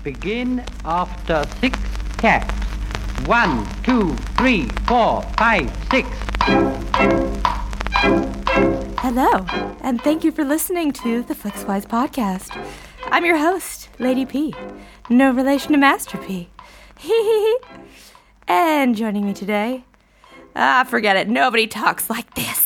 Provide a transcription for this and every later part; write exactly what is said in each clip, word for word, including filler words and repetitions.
begin after six taps. One, two, three, four, five, six. Hello, and thank you for listening to the Flixwise podcast. I'm your host, Lady P. No relation to Master P. Hee hee hee. And joining me today, ah, forget it, nobody talks like this.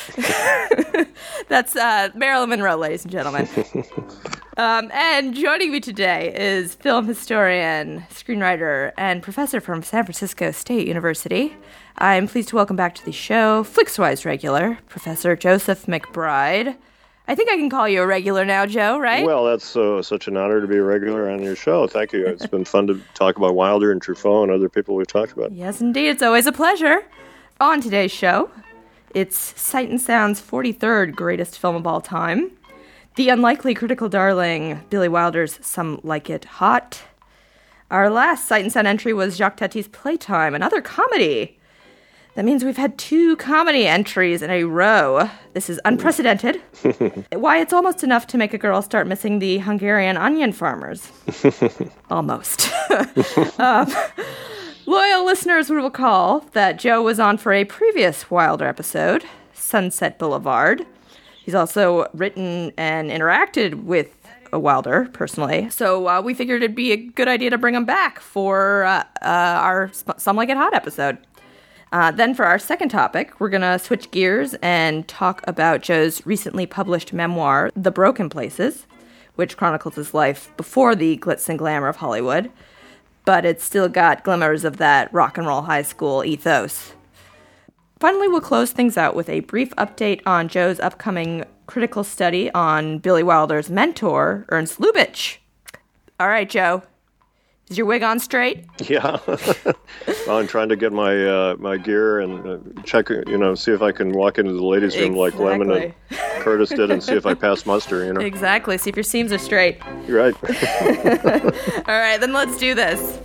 That's uh, Marilyn Monroe, ladies and gentlemen. Um, and joining me today is film historian, screenwriter, and professor from San Francisco State University. I'm pleased to welcome back to the show Flixwise regular, Professor Joseph McBride. I think I can call you a regular now, Joe, right? Well, that's uh, such an honor to be a regular on your show. Thank you. It's been fun to talk about Wilder and Truffaut and other people we've talked about. Yes, indeed. It's always a pleasure. On today's show, it's Sight and Sound's forty-third greatest film of all time, the unlikely critical darling Billy Wilder's Some Like It Hot. Our last Sight and Sound entry was Jacques Tati's Playtime, another comedy. That means we've had two comedy entries in a row. This is unprecedented. Why, it's almost enough to make a girl start missing the Hungarian onion farmers. Almost. um, loyal listeners will recall that Joe was on for a previous Wilder episode, Sunset Boulevard. He's also written and interacted with a Wilder, personally. So uh, we figured it'd be a good idea to bring him back for uh, uh, our Some Like It Hot episode. Uh, then for our second topic, we're going to switch gears and talk about Joe's recently published memoir, The Broken Places, which chronicles his life before the glitz and glamour of Hollywood, but it's still got glimmers of that rock and roll high school ethos. Finally, we'll close things out with a brief update on Joe's upcoming critical study on Billy Wilder's mentor, Ernst Lubitsch. All right, Joe. Is your wig on straight? Yeah. Well, I'm trying to get my uh, my gear and uh, check, you know, see if I can walk into the ladies' room exactly. like Lemon and Curtis did and see if I pass muster, you know. Exactly. See if your seams are straight. You're right. All right, then let's do this.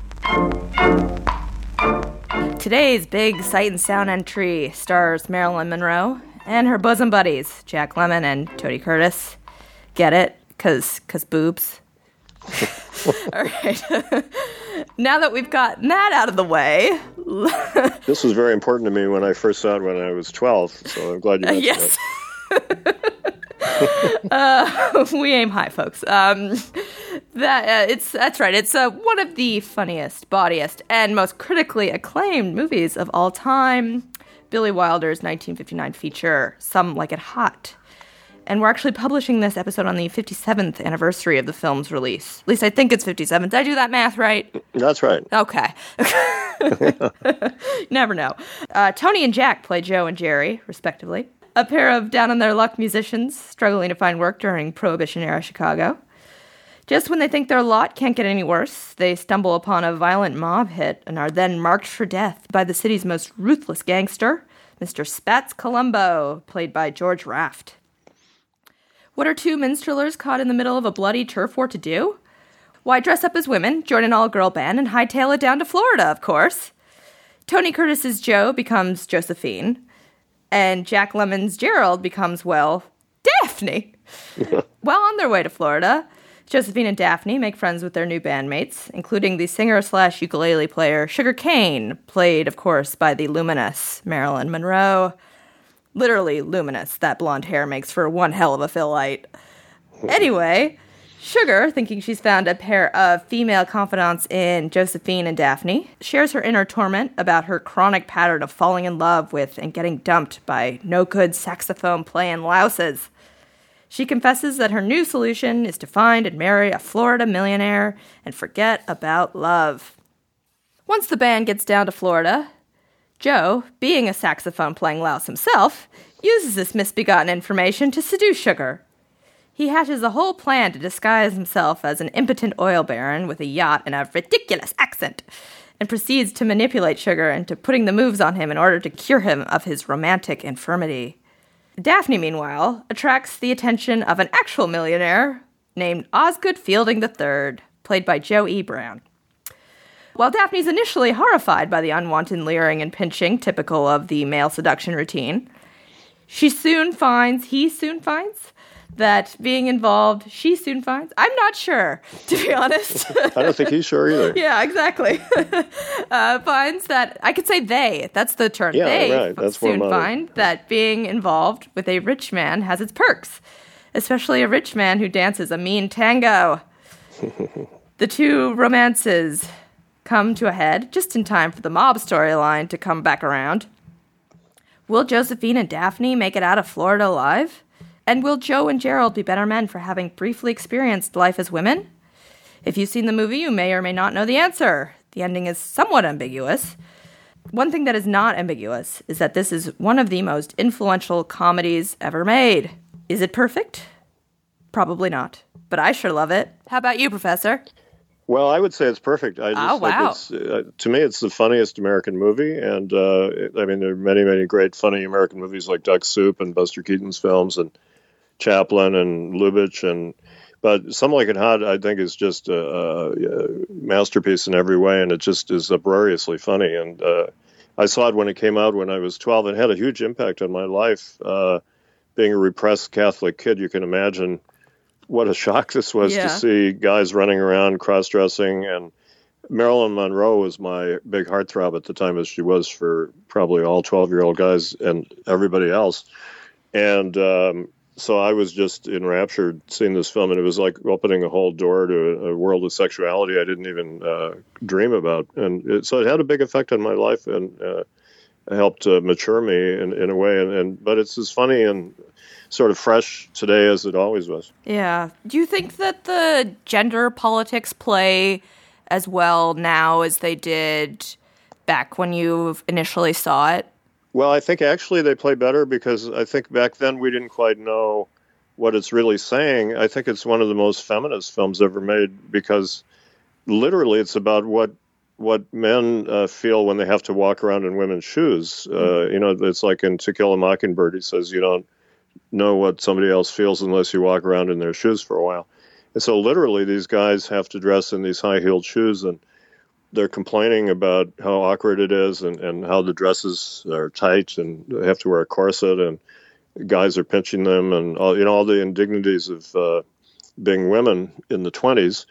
Today's big Sight and Sound entry stars Marilyn Monroe and her bosom buddies, Jack Lemmon and Tony Curtis. Get it? Cause, cause boobs. All right. Now that we've gotten that out of the way. This was very important to me when I first saw it when I was twelve, so I'm glad you mentioned uh, yes. uh, we aim high, folks. Um, that uh, it's that's right. It's uh, one of the funniest, bawdiest, and most critically acclaimed movies of all time. Billy Wilder's nineteen fifty-nine feature, Some Like It Hot. And we're actually publishing this episode on the fifty-seventh anniversary of the film's release. At least I think it's fifty-seven. Did I do that math right? That's right. Okay. Never know. Uh, Tony and Jack play Joe and Jerry, respectively. A pair of down-on-their-luck musicians struggling to find work during Prohibition-era Chicago. Just when they think their lot can't get any worse, they stumble upon a violent mob hit and are then marked for death by the city's most ruthless gangster, Mister Spats Colombo, played by George Raft. What are two minstrelers caught in the middle of a bloody turf war to do? Why, dress up as women, join an all-girl band, and hightail it down to Florida, of course. Tony Curtis's Joe becomes Josephine, and Jack Lemmon's Gerald becomes, well, Daphne. While on their way to Florida, Josephine and Daphne make friends with their new bandmates, including the singer-slash-ukulele player Sugar Kane, played, of course, by the luminous Marilyn Monroe. Literally luminous. That blonde hair makes for one hell of a fill light. Anyway, Sugar, thinking she's found a pair of female confidants in Josephine and Daphne, shares her inner torment about her chronic pattern of falling in love with and getting dumped by no-good saxophone-playing louses. She confesses that her new solution is to find and marry a Florida millionaire and forget about love. Once the band gets down to Florida, Joe, being a saxophone-playing louse himself, uses this misbegotten information to seduce Sugar. He hatches a whole plan to disguise himself as an impotent oil baron with a yacht and a ridiculous accent, and proceeds to manipulate Sugar into putting the moves on him in order to cure him of his romantic infirmity. Daphne, meanwhile, attracts the attention of an actual millionaire named Osgood Fielding the Third, played by Joe E. Brown. While Daphne's initially horrified by the unwanted leering and pinching typical of the male seduction routine, she soon finds, he soon finds, that being involved, she soon finds. I'm not sure, to be honest. I don't think he's sure either. Yeah, exactly. uh, finds that, I could say they, that's the term. Yeah, they right. That's soon more find that being involved with a rich man has its perks, especially a rich man who dances a mean tango. The two romances come to a head just in time for the mob storyline to come back around. Will Josephine and Daphne make it out of Florida alive? And will Joe and Gerald be better men for having briefly experienced life as women? If you've seen the movie, you may or may not know the answer. The ending is somewhat ambiguous. One thing that is not ambiguous is that this is one of the most influential comedies ever made. Is it perfect? Probably not. But I sure love it. How about you, Professor? Well, I would say it's perfect. I just oh, wow. think it's, uh, to me, it's the funniest American movie. And, uh, I mean, there are many, many great funny American movies like Duck Soup and Buster Keaton's films and Chaplin and Lubitsch. And, but Some Like It Hot, I think, is just a, a masterpiece in every way. And it just is uproariously funny. And uh, I saw it when it came out when I was twelve. It had a huge impact on my life. Uh, being a repressed Catholic kid, you can imagine what a shock this was yeah. to see guys running around cross-dressing. And Marilyn Monroe was my big heartthrob at the time, as she was for probably all twelve-year-old guys and everybody else. And um, so I was just enraptured seeing this film, and it was like opening a whole door to a, a world of sexuality I didn't even uh, dream about. And it, so it had a big effect on my life and uh, helped uh, mature me in, in a way. And, and but it's as funny and sort of fresh today as it always was. Yeah. Do you think that the gender politics play as well now as they did back when you initially saw it? Well, I think actually they play better because I think back then we didn't quite know what it's really saying. I think it's one of the most feminist films ever made because literally it's about what what men uh, feel when they have to walk around in women's shoes. Uh, you know, it's like in To Kill a Mockingbird, he says, you don't know what somebody else feels unless you walk around in their shoes for a while. And so literally these guys have to dress in these high-heeled shoes, and they're complaining about how awkward it is and, and how the dresses are tight and they have to wear a corset and guys are pinching them and all, you know, all the indignities of uh, being women in the twenties.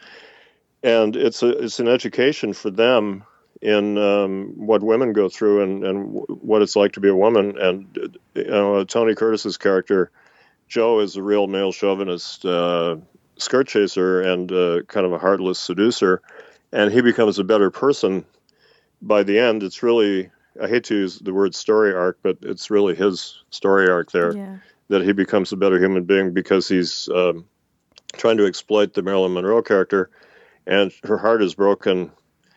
And it's a, it's an education for them in um, what women go through and, and what it's like to be a woman. And you know, Tony Curtis's character, Joe, is a real male chauvinist uh, skirt chaser and uh, kind of a heartless seducer. And he becomes a better person by the end. It's really, I hate to use the word story arc, but it's really his story arc there, yeah. that he becomes a better human being because he's um, trying to exploit the Marilyn Monroe character. And her heart is broken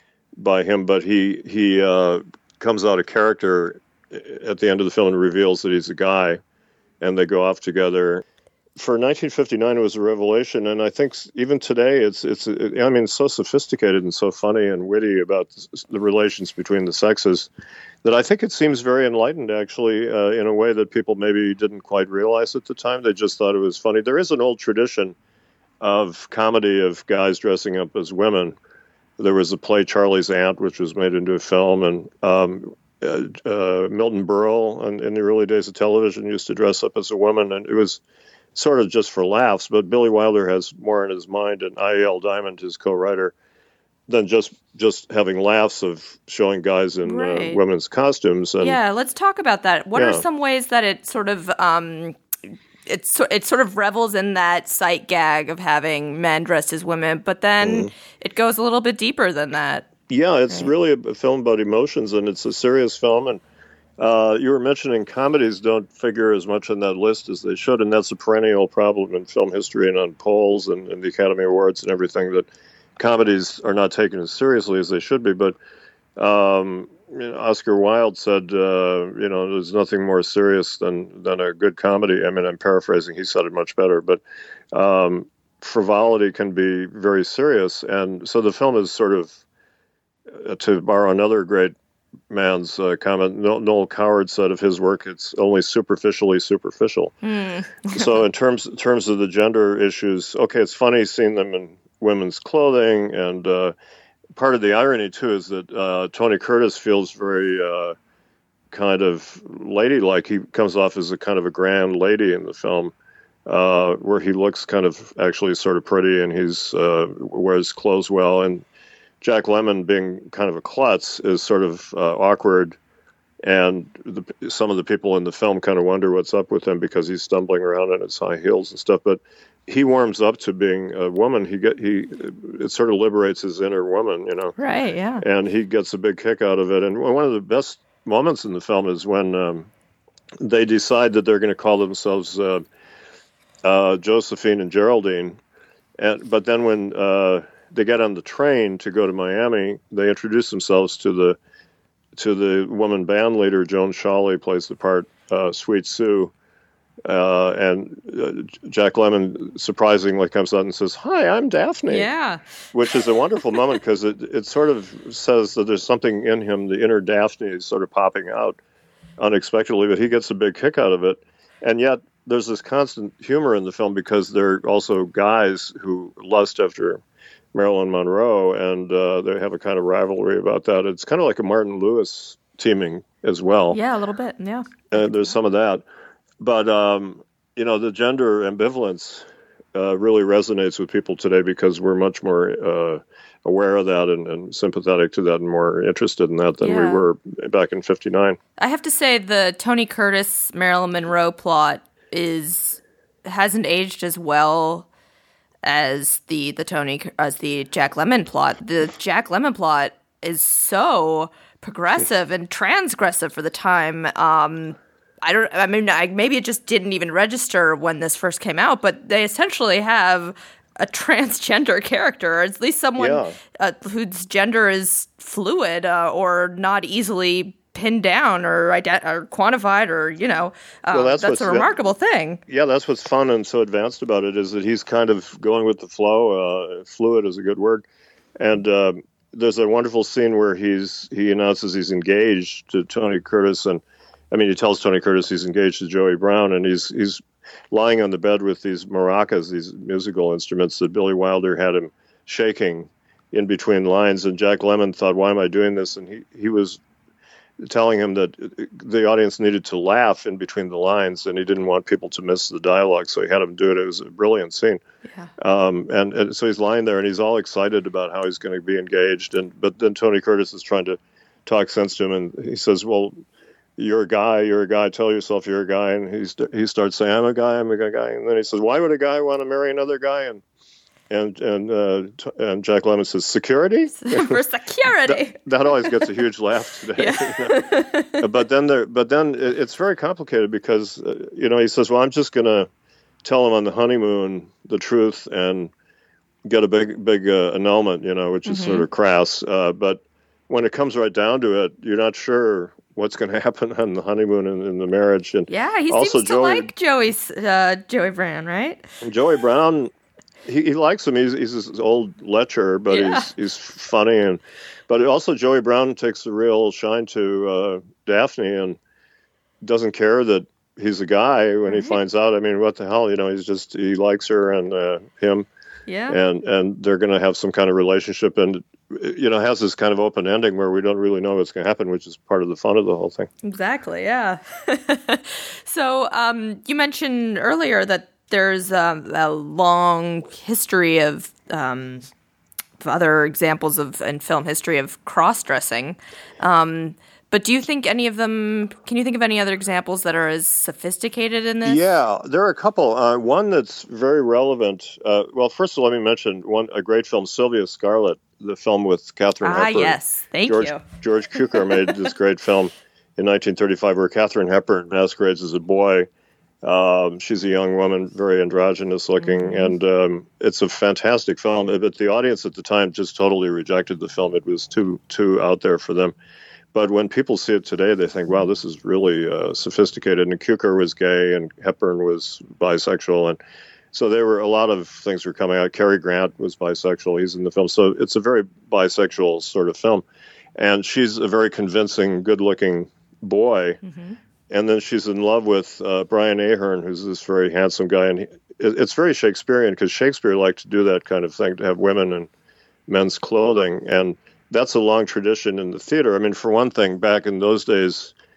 by him, but he he uh, comes out of character at the end of the film and reveals that he's a guy, and they go off together. For nineteen fifty-nine, it was a revelation, and I think even today, it's it's. It, I mean, it's so sophisticated and so funny and witty about the relations between the sexes that I think it seems very enlightened, actually, uh, in a way that people maybe didn't quite realize at the time. They just thought it was funny. There is an old tradition of comedy of guys dressing up as women. There was a play, Charlie's Aunt, which was made into a film, and um, uh, uh, Milton Berle in, in the early days of television used to dress up as a woman, and it was sort of just for laughs, but Billy Wilder has more in his mind, and I L Diamond, his co-writer, than just just having laughs of showing guys in right. uh, women's costumes. And, yeah, let's talk about that. What yeah. are some ways that it sort of... Um It's it sort of revels in that sight gag of having men dressed as women, but then mm. it goes a little bit deeper than that. Yeah, it's right. really a film about emotions, and it's a serious film. And uh, you were mentioning comedies don't figure as much on that list as they should, and that's a perennial problem in film history and on polls and, and the Academy Awards and everything, that comedies are not taken as seriously as they should be. But um, you know, Oscar Wilde said, uh, you know, there's nothing more serious than, than a good comedy. I mean, I'm paraphrasing. He said it much better. But um, frivolity can be very serious. And so the film is sort of, uh, to borrow another great man's uh, comment, Noel Coward said of his work, it's only superficially superficial. Mm. So in terms, in terms of the gender issues, okay, it's funny seeing them in women's clothing, and uh, part of the irony, too, is that uh, Tony Curtis feels very uh, kind of ladylike. He comes off as a kind of a grand lady in the film. uh, where he looks kind of actually sort of pretty, and he's uh, wears clothes well. And Jack Lemmon, being kind of a klutz, is sort of uh, awkward. And the, some of the people in the film kind of wonder what's up with him because he's stumbling around in his high heels and stuff. But he warms up to being a woman. He get he it sort of liberates his inner woman, you know. Right. Yeah. And he gets a big kick out of it. And one of the best moments in the film is when um, they decide that they're going to call themselves uh, uh, Josephine and Geraldine. And but then when uh, they get on the train to go to Miami, they introduce themselves to the to the woman band leader. Joan Shawley plays the part, uh, Sweet Sue. Uh, and uh, Jack Lemmon surprisingly comes out and says, "Hi, I'm Daphne." Yeah. Which is a wonderful moment because it, it sort of says that there's something in him, the inner Daphne is sort of popping out unexpectedly, but he gets a big kick out of it. And yet there's this constant humor in the film because they're also guys who lust after Marilyn Monroe, and uh, they have a kind of rivalry about that. It's kind of like a Martin Lewis teaming as well. Yeah, a little bit, yeah. And there's some of that. But, um, you know, the gender ambivalence uh, really resonates with people today because we're much more uh, aware of that and, and sympathetic to that and more interested in that than yeah. we were back in fifty-nine. I have to say the Tony Curtis, Marilyn Monroe plot is hasn't aged as well as the the Tony as the Jack Lemmon plot. The Jack Lemmon plot is so progressive and transgressive for the time. Um, I don't. I mean, I, maybe it just didn't even register when this first came out. But they essentially have a transgender character, or at least someone yeah. uh, whose gender is fluid uh, or not easily pinned down or ident- or quantified, or you know, uh, well, that's, that's a remarkable thing. Yeah, that's what's fun and so advanced about it is that he's kind of going with the flow. Uh, fluid is a good word, and uh, there's a wonderful scene where he's he announces he's engaged to Tony Curtis, and I mean he tells Tony Curtis he's engaged to Joey Brown, and he's he's lying on the bed with these maracas, these musical instruments that Billy Wilder had him shaking in between lines, and Jack Lemmon thought, "Why am I doing this?" And he he was telling him that the audience needed to laugh in between the lines, and he didn't want people to miss the dialogue, so he had him do it. It was a brilliant scene. Yeah. Um, and, and so he's lying there, and he's all excited about how he's going to be engaged. And but then Tony Curtis is trying to talk sense to him, and he says, "Well, you're a guy. You're a guy. Tell yourself you're a guy." And he's he starts saying, "I'm a guy. I'm a guy." And then he says, "Why would a guy want to marry another guy?" And And and uh, t- and Jack Lemmon says, "Security for security." that, that always gets a huge laugh today. Yeah. You know? But then there, but then it, it's very complicated because uh, you know he says, "Well, I'm just going to tell him on the honeymoon the truth and get a big big uh, annulment," you know, which is mm-hmm. sort of crass. Uh, but when it comes right down to it, you're not sure what's going to happen on the honeymoon and in the marriage. And yeah, he also seems to Joey, like Joey's uh, Joey Brown, right? Joey Brown. He, he likes him. He's he's this old lecher, but yeah. he's he's funny, and but also Joey Brown takes a real shine to uh, Daphne and doesn't care that he's a guy when right. he finds out. I mean, what the hell? You know, he's just he likes her and uh, him, yeah, and and they're going to have some kind of relationship, and you know has this kind of open ending where we don't really know what's going to happen, which is part of the fun of the whole thing. Exactly. Yeah. So um, you mentioned earlier that there's um, a long history of, um, of other examples of in film history of cross-dressing. Um, but do you think any of them, can you think of any other examples that are as sophisticated in this? Yeah, there are a couple. Uh, one that's very relevant. Uh, well, first of all, let me mention one a great film, Sylvia Scarlett, the film with Katharine ah, Hepburn. Ah, yes. Thank George, you. George Cukor made this great film in nineteen thirty-five where Katharine Hepburn masquerades as a boy. Um, she's a young woman, very androgynous looking, mm-hmm. and um, it's a fantastic film. But the audience at the time just totally rejected the film. It was too too out there for them. But when people see it today, they think, wow, this is really uh, sophisticated. And Cukor was gay, and Hepburn was bisexual. And so there were a lot of things were coming out. Cary Grant was bisexual. He's in the film. So it's a very bisexual sort of film. And she's a very convincing, good-looking boy. Mm-hmm. And then she's in love with uh, Brian Ahern, who's this very handsome guy. And he, it, it's very Shakespearean because Shakespeare liked to do that kind of thing, to have women in men's clothing. And that's a long tradition in the theater. I mean, for one thing, back in those days,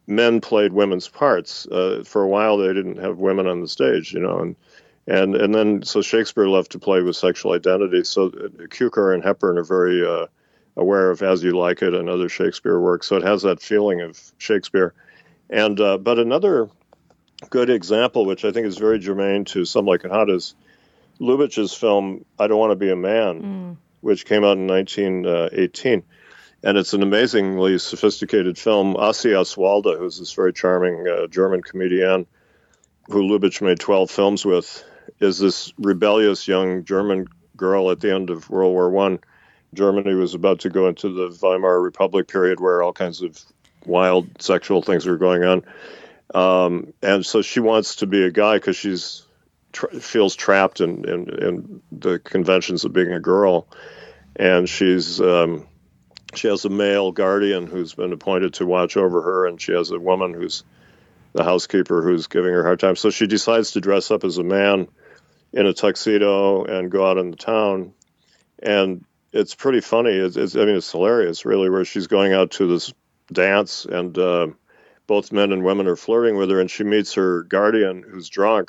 men played women's parts. Uh, for a while, they didn't have women on the stage, you know, and and and then so Shakespeare loved to play with sexual identity. So Cukor and Hepburn are very uh, aware of As You Like It and other Shakespeare works. So it has that feeling of Shakespeare. And uh, but another good example, which I think is very germane to Some Like It Hot, is Lubitsch's film I Don't Want to Be a Man, mm. which came out in nineteen eighteen. And it's an amazingly sophisticated film. Asi Oswalda, who's this very charming uh, German comedian who Lubitsch made twelve films with, is this rebellious young German girl at the end of World War One. Germany was about to go into the Weimar Republic period where all kinds of wild sexual things were going on. Um, and so she wants to be a guy because she's tra- feels trapped in, in, in the conventions of being a girl. And she's... Um, She has a male guardian who's been appointed to watch over her, and she has a woman who's the housekeeper who's giving her a hard time. So she decides to dress up as a man in a tuxedo and go out in the town. And it's pretty funny. It's, it's, I mean, it's hilarious, really, where she's going out to this dance, and uh, both men and women are flirting with her, and she meets her guardian who's drunk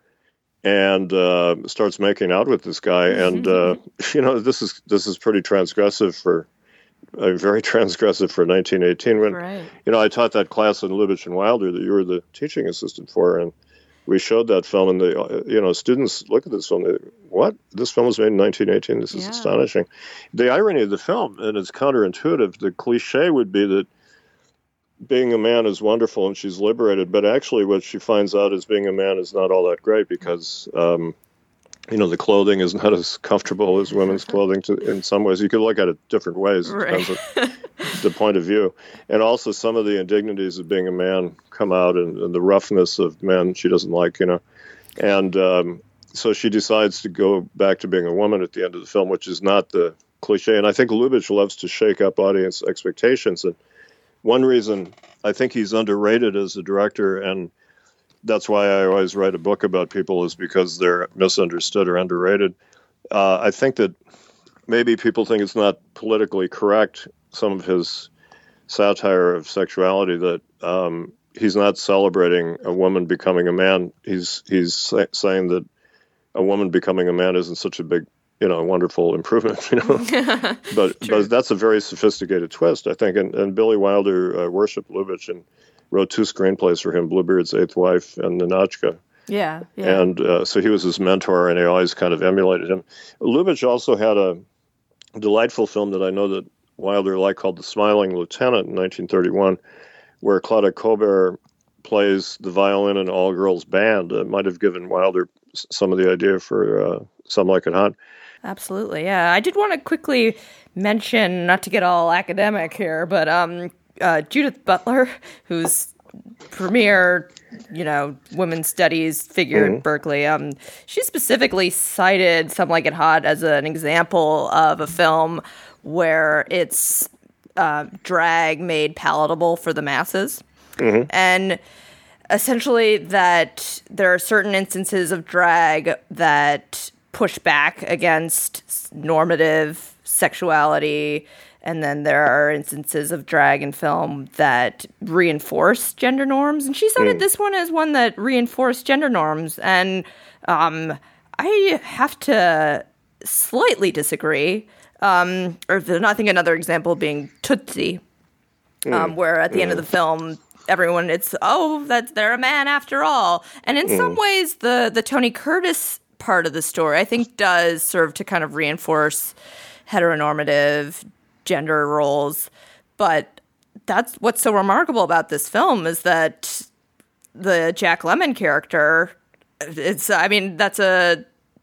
and uh, starts making out with this guy. And, uh, you know, this is this is pretty transgressive for... Uh, very transgressive for nineteen eighteen. When right. you know, I taught that class in Lubitsch and Wilder that you were the teaching assistant for, and we showed that film, and the uh, you know students look at this film. They, what? This film was made in nineteen eighteen. This is yeah. astonishing. The irony of the film, and it's counterintuitive. The cliche would be that being a man is wonderful and she's liberated, but actually, what she finds out is being a man is not all that great because. Um, You know, the clothing is not as comfortable as women's clothing to, in some ways. You could look at it different ways. It right. depends on the point of view. And also some of the indignities of being a man come out, and, and the roughness of men she doesn't like, you know. And um, so she decides to go back to being a woman at the end of the film, which is not the cliche. And I think Lubitsch loves to shake up audience expectations. And one reason I think he's underrated as a director, and that's why I always write a book about people, is because they're misunderstood or underrated. Uh, I think that maybe people think it's not politically correct, some of his satire of sexuality, that um, he's not celebrating a woman becoming a man. He's he's say, saying that a woman becoming a man isn't such a big, you know, wonderful improvement, you know. but but that's a very sophisticated twist, I think. And, and Billy Wilder uh, worshipped Lubitsch and wrote two screenplays for him, Bluebeard's Eighth Wife and Ninotchka. Yeah, yeah. And uh, so he was his mentor, and he always kind of emulated him. Lubitsch also had a delightful film that I know that Wilder liked called The Smiling Lieutenant in nineteen thirty-one, where Claudia Colbert plays the violin in an all-girls band. It might have given Wilder some of the idea for uh, Some Like It Hot. Absolutely, yeah. I did want to quickly mention, not to get all academic here, but... um. Uh, Judith Butler, who's premier, you know, women's studies figure mm-hmm. at Berkeley, um, she specifically cited Some Like It Hot as an example of a film where it's uh, drag made palatable for the masses. Mm-hmm. And essentially that there are certain instances of drag that push back against normative sexuality. And then there are instances of drag in film that reinforce gender norms. And she cited mm. this one as one that reinforced gender norms. And um, I have to slightly disagree. Um, or I think another example being Tootsie, mm. um, where at the mm. end of the film, everyone, it's, oh, that's, they're a man after all. And in mm. some ways, the, the Tony Curtis part of the story, I think, does serve to kind of reinforce heteronormative gender roles, but that's what's so remarkable about this film is that the Jack Lemmon character, it's, I mean, that's a,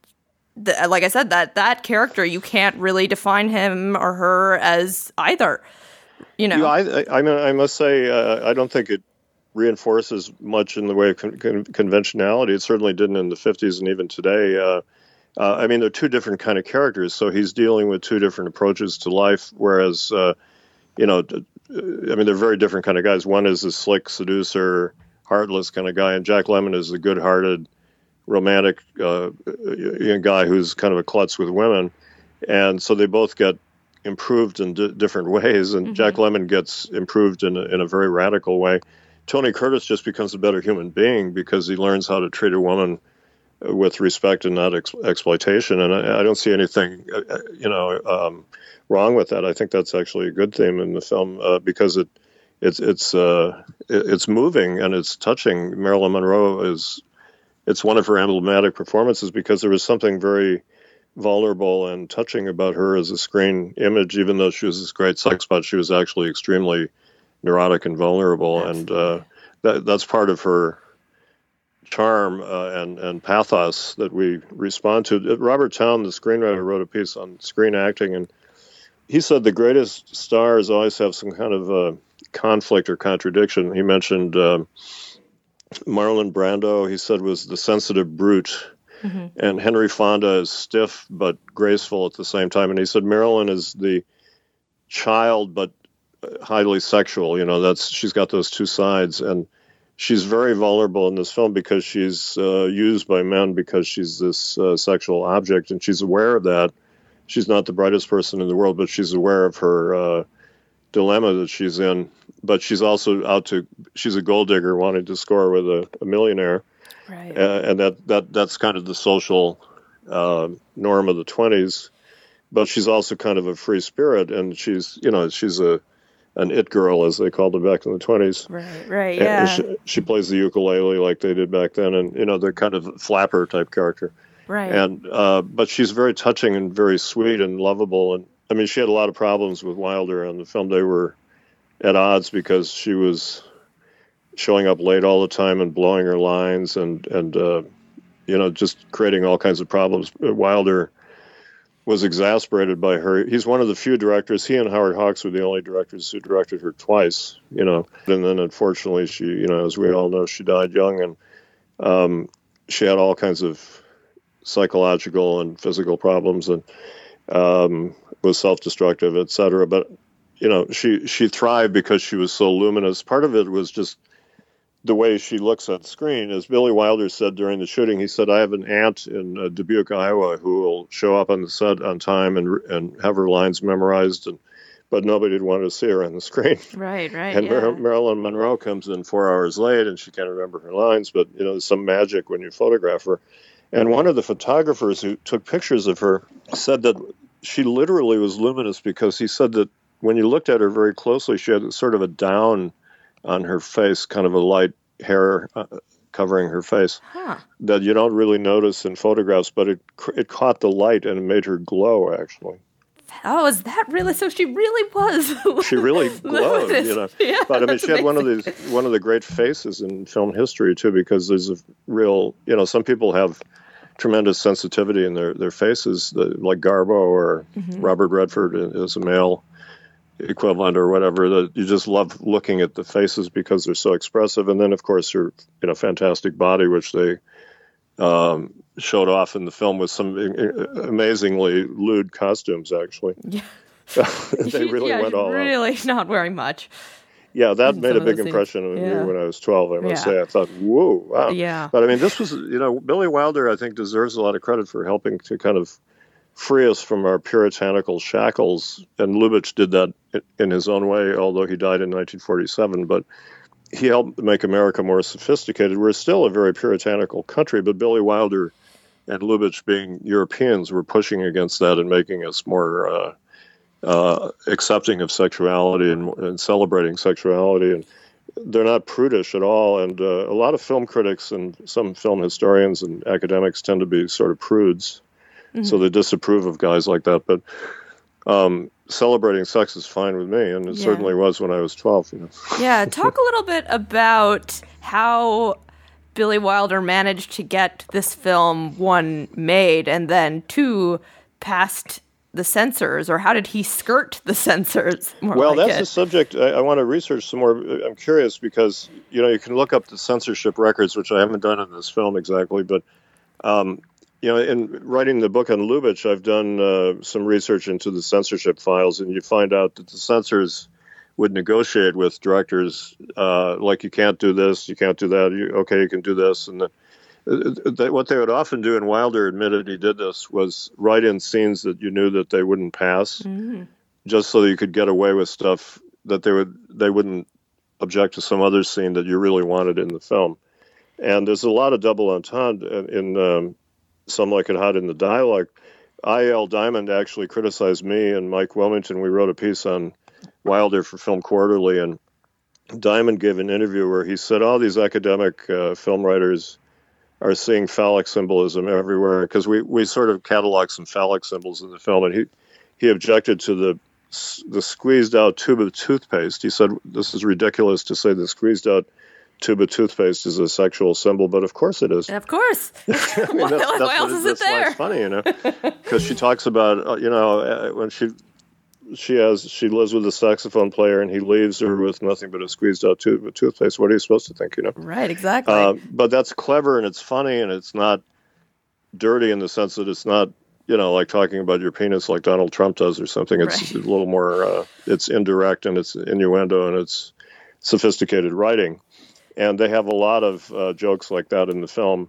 the, like I said, that that character, you can't really define him or her as either, you know. Yeah, I, I mean, I must say, uh, I don't think it reinforces much in the way of con- con- conventionality. It certainly didn't in the fifties and even today. Uh, Uh, I mean, they're two different kind of characters, so he's dealing with two different approaches to life, whereas, uh, you know, I mean, they're very different kind of guys. One is a slick seducer, heartless kind of guy, and Jack Lemmon is a good-hearted, romantic uh, guy who's kind of a klutz with women. And so they both get improved in d- different ways, and mm-hmm. Jack Lemmon gets improved in a, in a very radical way. Tony Curtis just becomes a better human being because he learns how to treat a woman with respect and not ex- exploitation. And I, I don't see anything, uh, you know, um, wrong with that. I think that's actually a good theme in the film uh, because it it's it's uh, it, it's moving and it's touching. Marilyn Monroe is it's one of her emblematic performances because there was something very vulnerable and touching about her as a screen image. Even though she was this great sex bot, she was actually extremely neurotic and vulnerable, and uh, that that's part of her charm uh, and and pathos that we respond to. Robert Towne, the screenwriter, wrote a piece on screen acting, and he said the greatest stars always have some kind of uh, conflict or contradiction. He mentioned uh, Marlon Brando. He said was the sensitive brute. Mm-hmm. And Henry Fonda is stiff but graceful at the same time. And he said Marilyn is the child but highly sexual. You know, that's she's got those two sides. And she's very vulnerable in this film because she's uh, used by men because she's this uh, sexual object. And she's aware of that. She's not the brightest person in the world, but she's aware of her uh, dilemma that she's in. But she's also out to, she's a gold digger wanting to score with a, a millionaire. Right. Uh, and that, that that's kind of the social uh, norm of the twenties. But she's also kind of a free spirit, and she's, you know, she's a an it girl, as they called it back in the twenties. Right, right, yeah. And she, she plays the ukulele like they did back then, and, you know, they're kind of flapper type character. Right. And uh, but she's very touching and very sweet and lovable. And, I mean, she had a lot of problems with Wilder on the film. They were at odds because she was showing up late all the time and blowing her lines and, and uh, you know, just creating all kinds of problems. Wilder was exasperated by her. He's one of the few directors, he and Howard Hawks were the only directors who directed her twice, you know. And then, unfortunately, she, you know, as we all know, she died young. And um, she had all kinds of psychological and physical problems and um, was self-destructive, et cetera. But, you know, she, she thrived because she was so luminous. Part of it was just the way she looks on screen. As Billy Wilder said during the shooting, he said, I have an aunt in uh, Dubuque, Iowa, who will show up on the set on time and and have her lines memorized, and but nobody would want to see her on the screen. Right, right, And yeah. Mar- Marilyn Monroe comes in four hours late, and she can't remember her lines, but, you know, there's some magic when you photograph her. And one of the photographers who took pictures of her said that she literally was luminous because he said that when you looked at her very closely, she had sort of a down on her face, kind of a light hair uh, covering her face, huh. that you don't really notice in photographs, but it it caught the light and it made her glow, actually. Oh, is that really? So she really was. She really glowed, you know. Yeah, but I mean, she had one of these, one of the great faces in film history too, because there's a real, you know, some people have tremendous sensitivity in their their faces, like Garbo or mm-hmm. Robert Redford is a male equivalent or whatever, that you just love looking at the faces because they're so expressive. And then, of course, her, you know, fantastic body, which they um, showed off in the film with some amazingly lewd costumes, actually. Yeah. They really yeah, went all really out. Not wearing much. Yeah, that made a big impression on yeah. me when I was twelve, I must yeah. say. I thought, whoa, wow. Yeah. But I mean, this was, you know, Billy Wilder, I think, deserves a lot of credit for helping to kind of free us from our puritanical shackles. And Lubitsch did that in his own way, although he died in nineteen forty-seven. But he helped make America more sophisticated. We're still a very puritanical country, but Billy Wilder and Lubitsch, being Europeans, were pushing against that and making us more uh, uh, accepting of sexuality and, and celebrating sexuality. And they're not prudish at all. And uh, a lot of film critics and some film historians and academics tend to be sort of prudes. Mm-hmm. So they disapprove of guys like that. But um, celebrating sex is fine with me, and it yeah. certainly was when I was twelve. You know? Yeah, talk a little bit about how Billy Wilder managed to get this film, one, made, and then two, past the censors, or how did he skirt the censors? More well, like that's it. a subject I, I want to research some more. I'm curious because, you know, you can look up the censorship records, which I haven't done in this film exactly, but um, you know, in writing the book on Lubitsch, I've done uh, some research into the censorship files, and you find out that the censors would negotiate with directors, uh, like, you can't do this, you can't do that, you, okay, you can do this. And the, the, what they would often do, and Wilder admitted he did this, was write in scenes that you knew that they wouldn't pass, mm-hmm. just so that you could get away with stuff that they would they wouldn't object to some other scene that you really wanted in the film. And there's a lot of double entendre in um, Some Like It Hot in the dialogue. I L. Diamond actually criticized me and Mike Wilmington. We wrote a piece on Wilder for Film Quarterly, and Diamond gave an interview where he said all these academic uh, film writers are seeing phallic symbolism everywhere, because we, we sort of cataloged some phallic symbols in the film, and he, he objected to the the squeezed out tube of toothpaste. He said, this is ridiculous to say the squeezed out tube of toothpaste is a sexual symbol, but of course it is. Of course. I mean, why, that's, that's why else it, is that's it there? Why it's funny, you know, because she talks about, uh, you know, uh, when she she has she lives with a saxophone player and he leaves her with nothing but a squeezed out tube of toothpaste. What are you supposed to think, you know? Right, exactly. Uh, but that's clever and it's funny and it's not dirty in the sense that it's not, you know, like talking about your penis like Donald Trump does or something. It's right. a little more, uh, it's indirect and it's innuendo and it's sophisticated writing. And they have a lot of uh, jokes like that in the film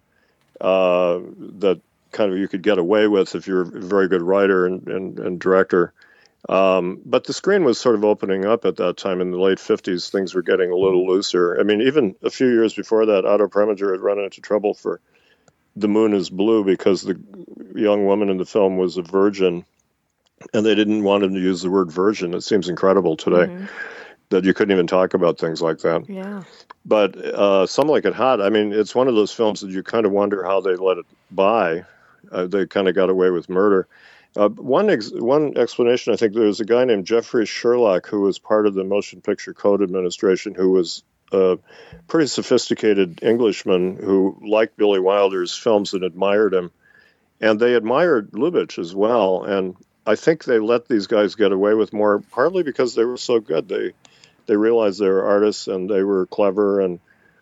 uh, that kind of you could get away with if you're a very good writer and, and, and director. Um, but the screen was sort of opening up at that time in the late fifties. Things were getting a little looser. I mean, even a few years before that, Otto Preminger had run into trouble for The Moon is Blue because the young woman in the film was a virgin, and they didn't want him to use the word virgin. It seems incredible today mm-hmm. that you couldn't even talk about things like that. Yeah. But uh, Some Like It Hot, I mean, it's one of those films that you kind of wonder how they let it by. Uh, they kind of got away with murder. Uh, one ex- one explanation, I think, there was a guy named Jeffrey Sherlock who was part of the Motion Picture Code Administration who was a pretty sophisticated Englishman who liked Billy Wilder's films and admired him. And they admired Lubitsch as well. And I think they let these guys get away with more, partly because they were so good. They they realized they were artists and they were clever. And,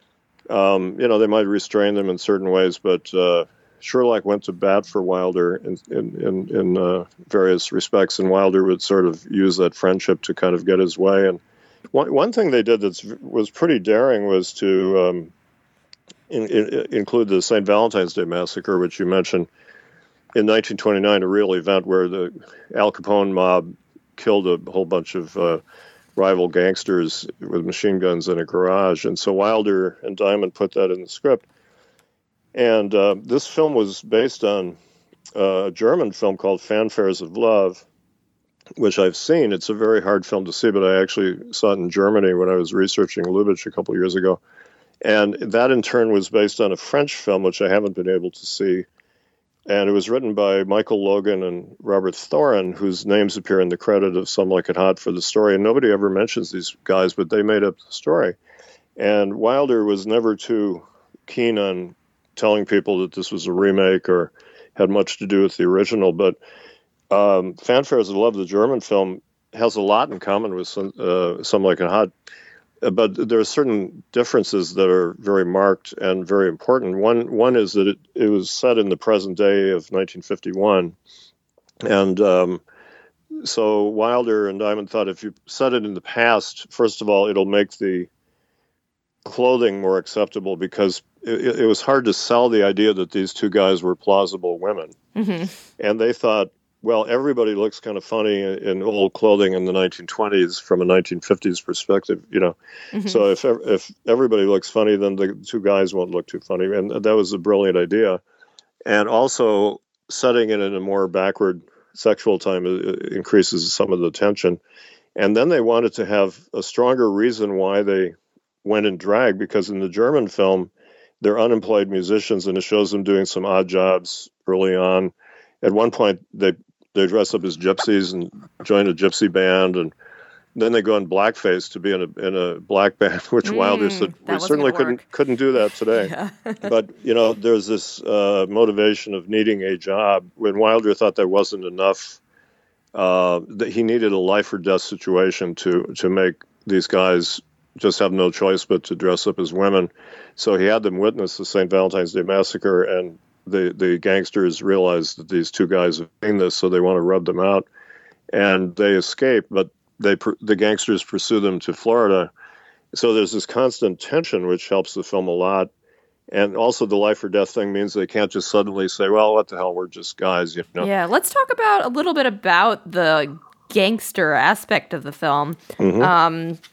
um, you know, they might restrain them in certain ways, but uh, Sherlock went to bat for Wilder in, in, in, in uh, various respects. And Wilder would sort of use that friendship to kind of get his way. And One one thing they did that was pretty daring was to um, in, in, include the Saint Valentine's Day Massacre, which you mentioned, in nineteen twenty-nine, a real event where the Al Capone mob killed a whole bunch of uh, rival gangsters with machine guns in a garage. And so Wilder and Diamond put that in the script. And uh, this film was based on a German film called Fanfares of Love, which I've seen. It's a very hard film to see, but I actually saw it in Germany when I was researching Lubitsch a couple of years ago. And that, in turn, was based on a French film, which I haven't been able to see. And it was written by Michael Logan and Robert Thorin, whose names appear in the credit of Some Like It Hot for the story. And nobody ever mentions these guys, but they made up the story. And Wilder was never too keen on telling people that this was a remake or had much to do with the original, but Um, Fanfares of Love, the German film, has a lot in common with some, uh, Some Like It Hot, but there are certain differences that are very marked and very important. One one is that it, it was set in the present day of nineteen fifty-one, and um, so Wilder and Diamond thought if you set it in the past, first of all, it'll make the clothing more acceptable, because it, it was hard to sell the idea that these two guys were plausible women. Mm-hmm. And they thought, well, everybody looks kind of funny in old clothing in the nineteen twenties from a nineteen fifties perspective, you know. Mm-hmm. So if if everybody looks funny, then the two guys won't look too funny. And that was a brilliant idea. And also setting it in a more backward sexual time increases some of the tension. And then they wanted to have a stronger reason why they went in drag, because in the German film, they're unemployed musicians, and it shows them doing some odd jobs early on. At one point, they they dress up as gypsies and join a gypsy band, and then they go in blackface to be in a in a black band, which mm, Wilder said we certainly couldn't work. couldn't do that today. Yeah. But you know, there's this uh, motivation of needing a job. When Wilder thought that wasn't enough, uh, that he needed a life or death situation to to make these guys just have no choice but to dress up as women. So he had them witness the Saint Valentine's Day Massacre, and the the gangsters realize that these two guys have seen this, so they want to rub them out, and they escape. But they the gangsters pursue them to Florida. So there's this constant tension, which helps the film a lot. And also the life or death thing means they can't just suddenly say, well, what the hell, we're just guys, you know. Yeah, let's talk about a little bit about the gangster aspect of the film. Mm-hmm. Um,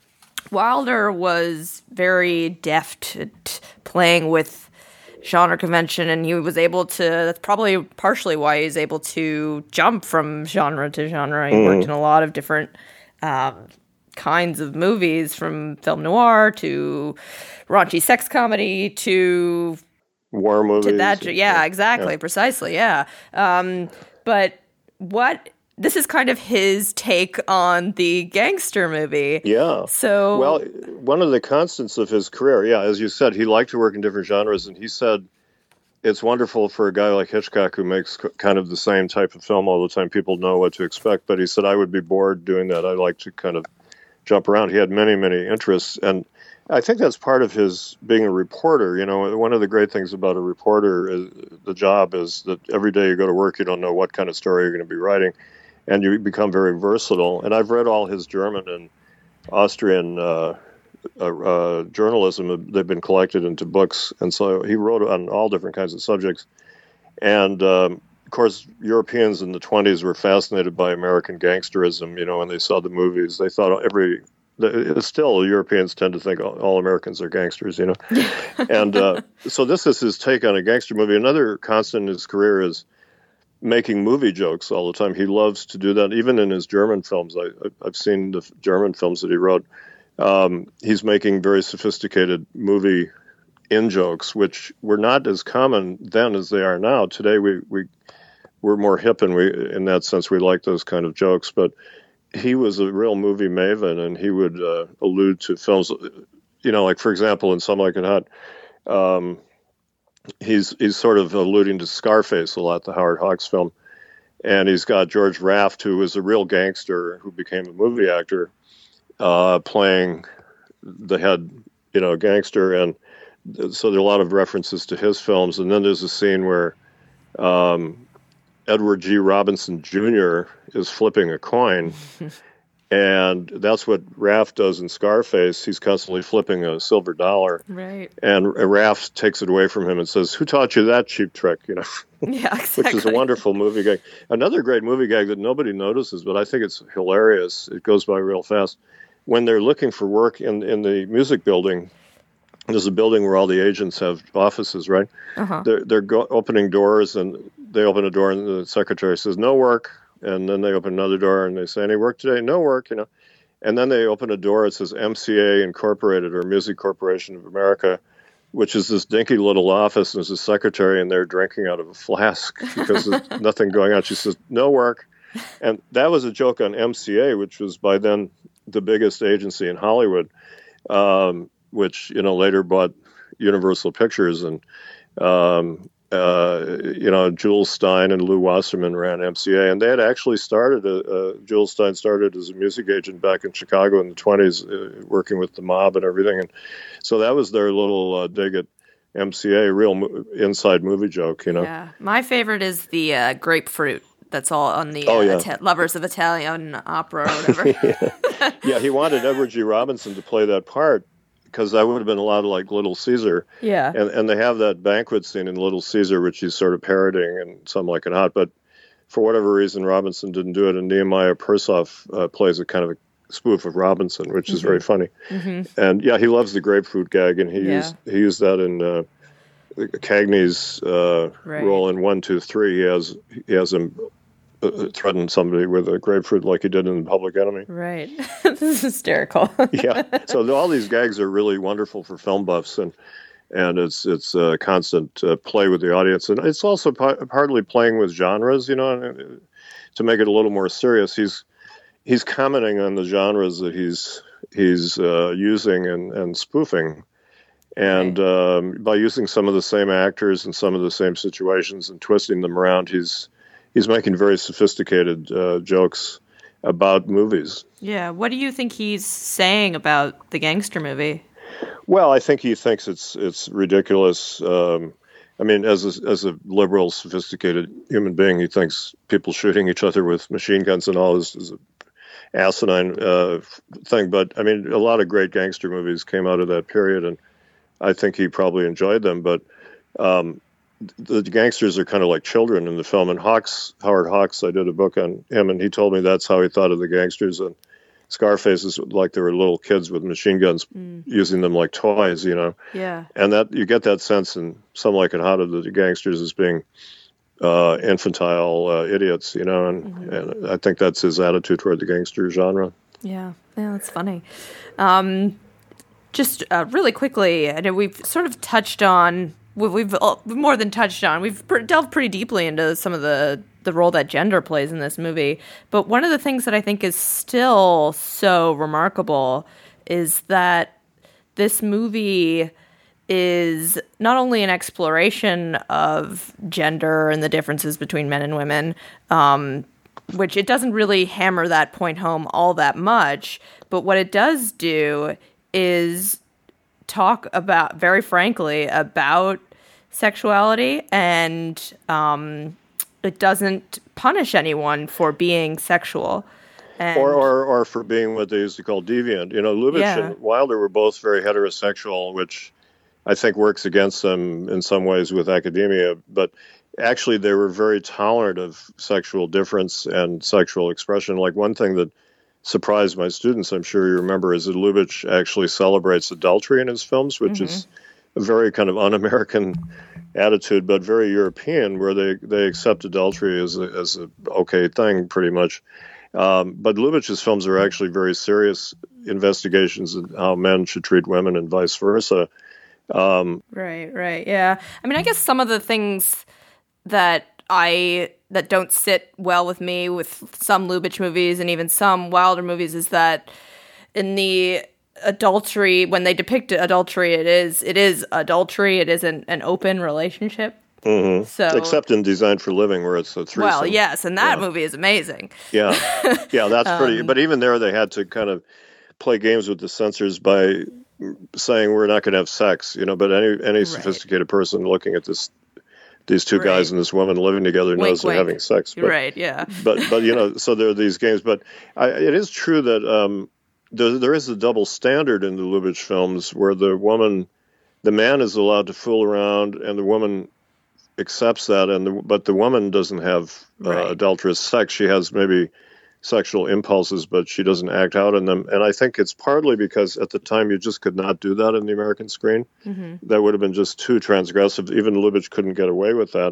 Wilder was very deft at playing with genre convention, and he was able to, that's probably partially why he's able to jump from genre to genre. He mm. worked in a lot of different um, kinds of movies, from film noir to raunchy sex comedy to war movies. To that, yeah, exactly, yeah. precisely, yeah. Um, but what... This is kind of his take on the gangster movie. Yeah. So, well, one of the constants of his career, yeah, as you said, he liked to work in different genres, and he said it's wonderful for a guy like Hitchcock who makes kind of the same type of film all the time. People know what to expect, but he said, I would be bored doing that. I like to kind of jump around. He had many, many interests, and I think that's part of his being a reporter. You know, one of the great things about a reporter, is, the job, is that every day you go to work, you don't know what kind of story you're going to be writing. And you become very versatile. And I've read all his German and Austrian uh, uh, uh, journalism. They've been collected into books. And so he wrote on all different kinds of subjects. And, um, of course, Europeans in the twenties were fascinated by American gangsterism. You know, when they saw the movies, they thought every... Still, Europeans tend to think all Americans are gangsters, you know. and uh, so this is his take on a gangster movie. Another constant in his career is making movie jokes all the time. He loves to do that, even in his German films. I, I've seen the German films that he wrote. Um, he's making very sophisticated movie in-jokes, which were not as common then as they are now. Today, we, we, we're more hip, and we, in that sense, we like those kind of jokes. But he was a real movie maven, and he would uh, allude to films, you know, like, for example, in Some Like It Hot, um, He's he's sort of alluding to Scarface a lot, the Howard Hawks film. And he's got George Raft, who was a real gangster who became a movie actor, uh, playing the head, you know, gangster. And so there are a lot of references to his films. And then there's a scene where um, Edward G. Robinson Junior is flipping a coin. And that's what Raft does in Scarface. He's constantly flipping a silver dollar. Right. And Raft takes it away from him and says, who taught you that cheap trick? You know, yeah, exactly. Which is a wonderful movie gag. Another great movie gag that nobody notices, but I think it's hilarious. It goes by real fast. When they're looking for work in, in the music building, there's a building where all the agents have offices, right? Uh-huh. They're, they're go- opening doors, and they open a door, and the secretary says, no work. And then they open another door and they say, any work today? No work, you know. And then they open a door, it says M C A Incorporated, or Music Corporation of America, which is this dinky little office, and there's a secretary, and they're drinking out of a flask because there's nothing going on. She says, no work. And that was a joke on M C A, which was by then the biggest agency in Hollywood, um, which, you know, later bought Universal Pictures. And, um, Uh, you know, Jules Stein and Lou Wasserman ran M C A, and they had actually started, a, uh, Jules Stein started as a music agent back in Chicago in the twenties, uh, working with the mob and everything. And so that was their little uh, dig at M C A, real mo- inside movie joke, you know. Yeah. My favorite is the uh, grapefruit. That's all on the oh, uh, yeah. Ita- Lovers of Italian Opera or whatever. yeah. yeah, he wanted Edward G. Robinson to play that part, because that would have been a lot of like Little Caesar. Yeah. And and they have that banquet scene in Little Caesar, which he's sort of parodying in Some Like It Hot. But for whatever reason, Robinson didn't do it. And Nehemiah Persoff uh, plays a kind of a spoof of Robinson, which mm-hmm. is very funny. Mm-hmm. And yeah, he loves the grapefruit gag. And he yeah. used he used that in uh, Cagney's uh, right. role in One, Two, Three. He has, he has him uh, threaten somebody with a grapefruit like he did in Public Enemy. Right. This is hysterical. yeah. So all these gags are really wonderful for film buffs, and and it's it's a constant uh, play with the audience, and it's also p- partly playing with genres, you know, to make it a little more serious. He's he's commenting on the genres that he's he's uh, using and, and spoofing. And right. um, by using some of the same actors and some of the same situations and twisting them around, he's he's making very sophisticated uh, jokes about movies. Yeah. What do you think he's saying about the gangster movie? Well, I think he thinks it's it's ridiculous. Um, I mean, as a, as a liberal, sophisticated human being, he thinks people shooting each other with machine guns and all is, is an asinine uh, thing. But, I mean, a lot of great gangster movies came out of that period, and I think he probably enjoyed them. But um, the gangsters are kind of like children in the film. And Hawks, Howard Hawks, I did a book on him, and he told me that's how he thought of the gangsters. And Scarface is like they were little kids with machine guns, mm. using them like toys, you know. Yeah. And that you get that sense in Some Like It Hot of the gangsters as being uh, infantile uh, idiots, you know, and, mm-hmm. and I think that's his attitude toward the gangster genre. Yeah, yeah, that's funny. Um, just uh, really quickly, I know we've sort of touched on, we've, we've more than touched on, we've delved pretty deeply into some of the the role that gender plays in this movie. But one of the things that I think is still so remarkable is that this movie is not only an exploration of gender and the differences between men and women, um, which it doesn't really hammer that point home all that much, but what it does do is talk about, very frankly, about sexuality, and um, it doesn't punish anyone for being sexual. And or, or or for being what they used to call deviant. You know, Lubitsch yeah. and Wilder were both very heterosexual, which I think works against them in some ways with academia. But actually, they were very tolerant of sexual difference and sexual expression. Like one thing that surprised my students, I'm sure you remember, is that Lubitsch actually celebrates adultery in his films, which mm-hmm. is a very kind of un-American attitude, but very European, where they, they accept adultery as a, as a okay thing, pretty much. Um, but Lubitsch's films are actually very serious investigations of how men should treat women and vice versa. Um, right, right, yeah. I mean, I guess some of the things that I that don't sit well with me with some Lubitsch movies and even some Wilder movies is that in the adultery, when they depict adultery, it is it is adultery. It isn't an open relationship. Mm-hmm. So, except in Designed for Living, where it's a threesome. Well, yes, and that yeah. movie is amazing. Yeah, yeah, that's pretty. um, but even there, they had to kind of play games with the censors by saying we're not going to have sex. You know, but any any sophisticated right. person looking at this, these two right. guys and this woman living together wink, knows they're wink. having sex. But, right? Yeah. but but you know, so there are these games. But I, it is true that. Um, There, there is a double standard in the Lubitsch films where the woman, the man is allowed to fool around and the woman accepts that, and the, but the woman doesn't have uh, right. adulterous sex. She has maybe sexual impulses, but she doesn't act out in them. And I think it's partly because at the time you just could not do that in the American screen. Mm-hmm. That would have been just too transgressive. Even Lubitsch couldn't get away with that.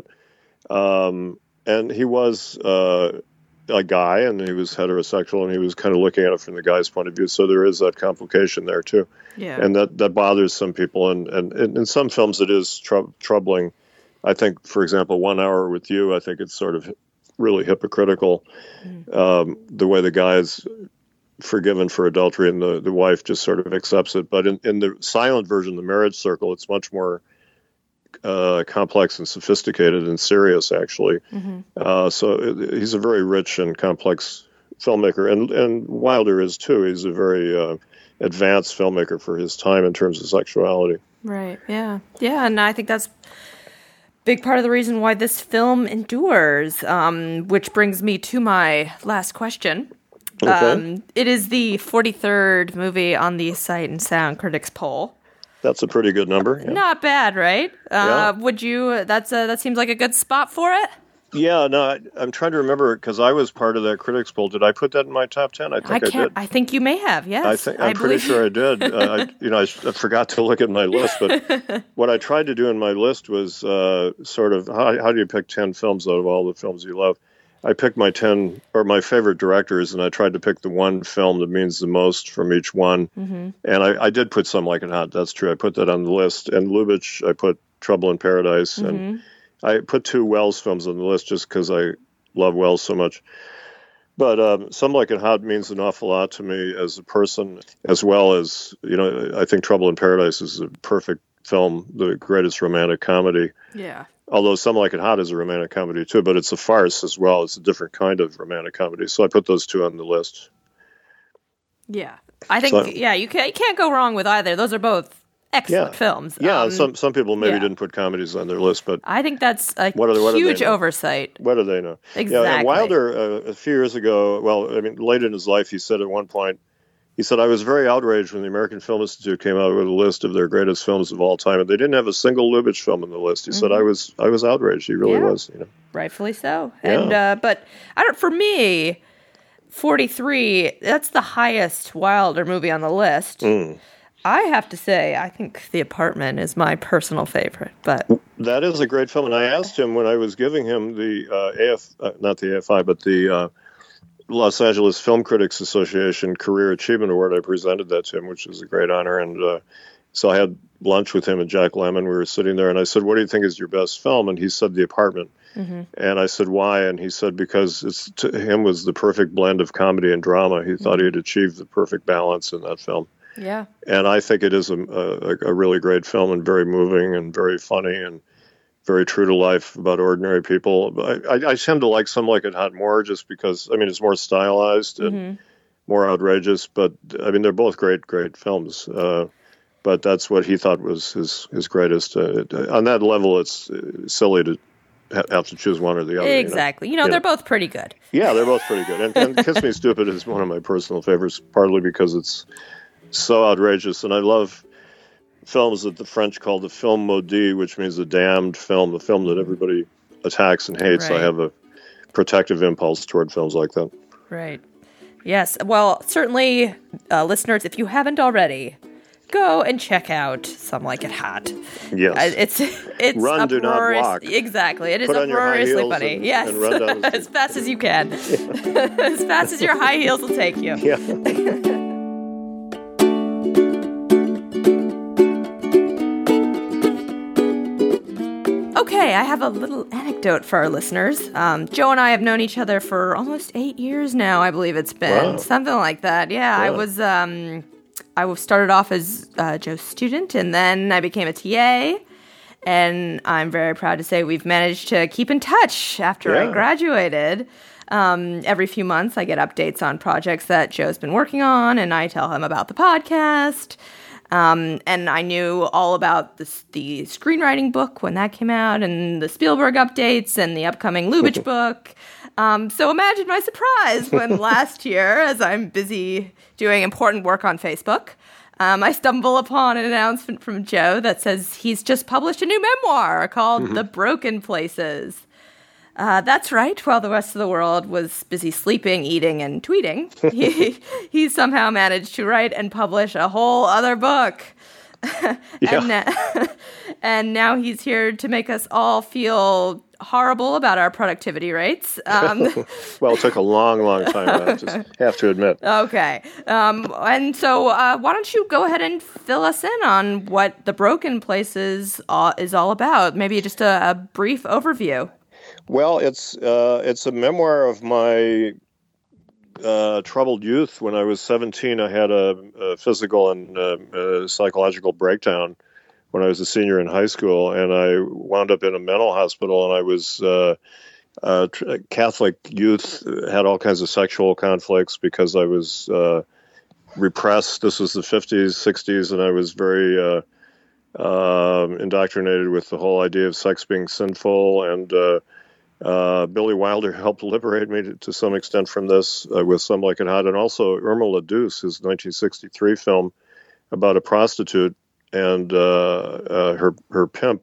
Um, and he was... Uh, a guy, and he was heterosexual, and he was kind of looking at it from the guy's point of view. So there is that complication there too, yeah. and that, that bothers some people. And, and, and in some films, it is tr- troubling. I think, for example, One Hour with You, I think it's sort of really hypocritical. Mm. Um, the way the guy is forgiven for adultery, and the, the wife just sort of accepts it. But in, in the silent version, The Marriage Circle, it's much more Uh, complex and sophisticated and serious, actually. Mm-hmm. Uh, so it, he's a very rich and complex filmmaker, and and Wilder is too. He's a very uh, advanced filmmaker for his time in terms of sexuality. Right. Yeah. Yeah, and I think that's a big part of the reason why this film endures. Um, which brings me to my last question. Okay. Um, it is the forty-third movie on the Sight and Sound Critics poll. That's a pretty good number. Yeah. Not bad, right? Uh, yeah. Would you? That's a, that seems like a good spot for it. Yeah, no, I, I'm trying to remember because I was part of that critics poll. Did I put that in my top ten? I think I, I did. I think you may have. Yes, I think I'm I pretty believe... sure I did. uh, I, you know, I, I forgot to look at my list, but what I tried to do in my list was uh, sort of how, how do you pick ten films out of all the films you love? I picked my ten or my favorite directors, and I tried to pick the one film that means the most from each one. Mm-hmm. And I, I did put Some Like It Hot. That's true. I put that on the list. And Lubitsch, I put Trouble in Paradise, mm-hmm. and I put two Wells films on the list just because I love Wells so much. But um, Some Like It Hot means an awful lot to me as a person, as well as, you know, I think Trouble in Paradise is a perfect film, the greatest romantic comedy. Yeah. Although Some Like It Hot is a romantic comedy too, but it's a farce as well. It's a different kind of romantic comedy. So I put those two on the list. Yeah. I think, so, yeah, you can't, you can't go wrong with either. Those are both excellent yeah. films. Yeah, um, some some people maybe yeah. didn't put comedies on their list, but... I think that's a what are, what huge know? oversight. What do they know? Exactly. Yeah, and Wilder, uh, a few years ago, well, I mean, late in his life, he said at one point, he said, I was very outraged when the American Film Institute came out with a list of their greatest films of all time, and they didn't have a single Lubitsch film on the list. He mm-hmm. said, I was I was outraged. He really yeah. was. You know. Rightfully so. Yeah. And uh, But I don't. For me, forty-three, that's the highest Wilder movie on the list. Mm. I have to say, I think The Apartment is my personal favorite. But that is a great film, and I asked him when I was giving him the uh, A F, uh, not the A F I, but the uh, Los Angeles Film Critics Association Career Achievement Award. I presented that to him, which was a great honor, and uh, so I had lunch with him and Jack Lemmon. We were sitting there, and I said, "What do you think is your best film?" And he said, "The Apartment." Mm-hmm. And I said, "Why?" And he said, "Because it's to him was the perfect blend of comedy and drama. He mm-hmm. thought he had achieved the perfect balance in that film." Yeah. And I think it is a, a, a really great film and very moving and very funny and very true to life about ordinary people. I, I, I tend to like Some Like It Hot more just because, I mean, it's more stylized and mm-hmm. more outrageous. But, I mean, they're both great, great films. Uh, but that's what he thought was his, his greatest. Uh, on that level, it's silly to have to choose one or the other. Exactly. You know, you know they're know. both pretty good. Yeah, they're both pretty good. And, and Kiss Me Stupid is one of my personal favorites, partly because it's so outrageous. And I love films that the French call the film maudit, which means the damned film, the film that everybody attacks and hates. Right. I have a protective impulse toward films like that. Right. Yes. Well, certainly, uh, listeners, if you haven't already, go and check out Some Like It Hot. Yes. Uh, it's it's Run, do not walk. Exactly. It is Put on your high uproariously heels funny. and, yes. and run down the as fast as you can. As fast as your high heels will take you. Yeah. Okay, I have a little anecdote for our listeners. Um, Joe and I have known each other for almost eight years now, I believe it's been. Wow. Something like that. Yeah, yeah. I was um, I started off as uh, Joe's student, and then I became a T A. And I'm very proud to say we've managed to keep in touch after yeah. I graduated. Um, every few months, I get updates on projects that Joe's been working on, and I tell him about the podcast. Um, and I knew all about the, the screenwriting book when that came out, and the Spielberg updates, and the upcoming Lubitsch book. Um, so imagine my surprise when last year, as I'm busy doing important work on Facebook, um, I stumble upon an announcement from Joe that says he's just published a new memoir called mm-hmm. The Broken Places. Uh, that's right. While the rest of the world was busy sleeping, eating, and tweeting, he, he somehow managed to write and publish a whole other book. Yeah. and, uh, and now he's here to make us all feel horrible about our productivity rates. Um, well, it took a long, long time, I just have to admit. Okay. Um, and so uh, why don't you go ahead and fill us in on what The Broken Places uh, is all about? Maybe just a, a brief overview. Well, it's uh, it's a memoir of my uh, troubled youth. When I was seventeen, I had a, a physical and uh, a psychological breakdown when I was a senior in high school, and I wound up in a mental hospital, and I was uh, uh, Catholic youth, had all kinds of sexual conflicts because I was uh, repressed. This was the fifties, sixties, and I was very uh, uh, indoctrinated with the whole idea of sex being sinful, and uh, Uh, Billy Wilder helped liberate me to, to some extent from this uh, with Some Like It Hot, and also Irma La Douce, his nineteen sixty-three film about a prostitute and uh, uh, her her pimp.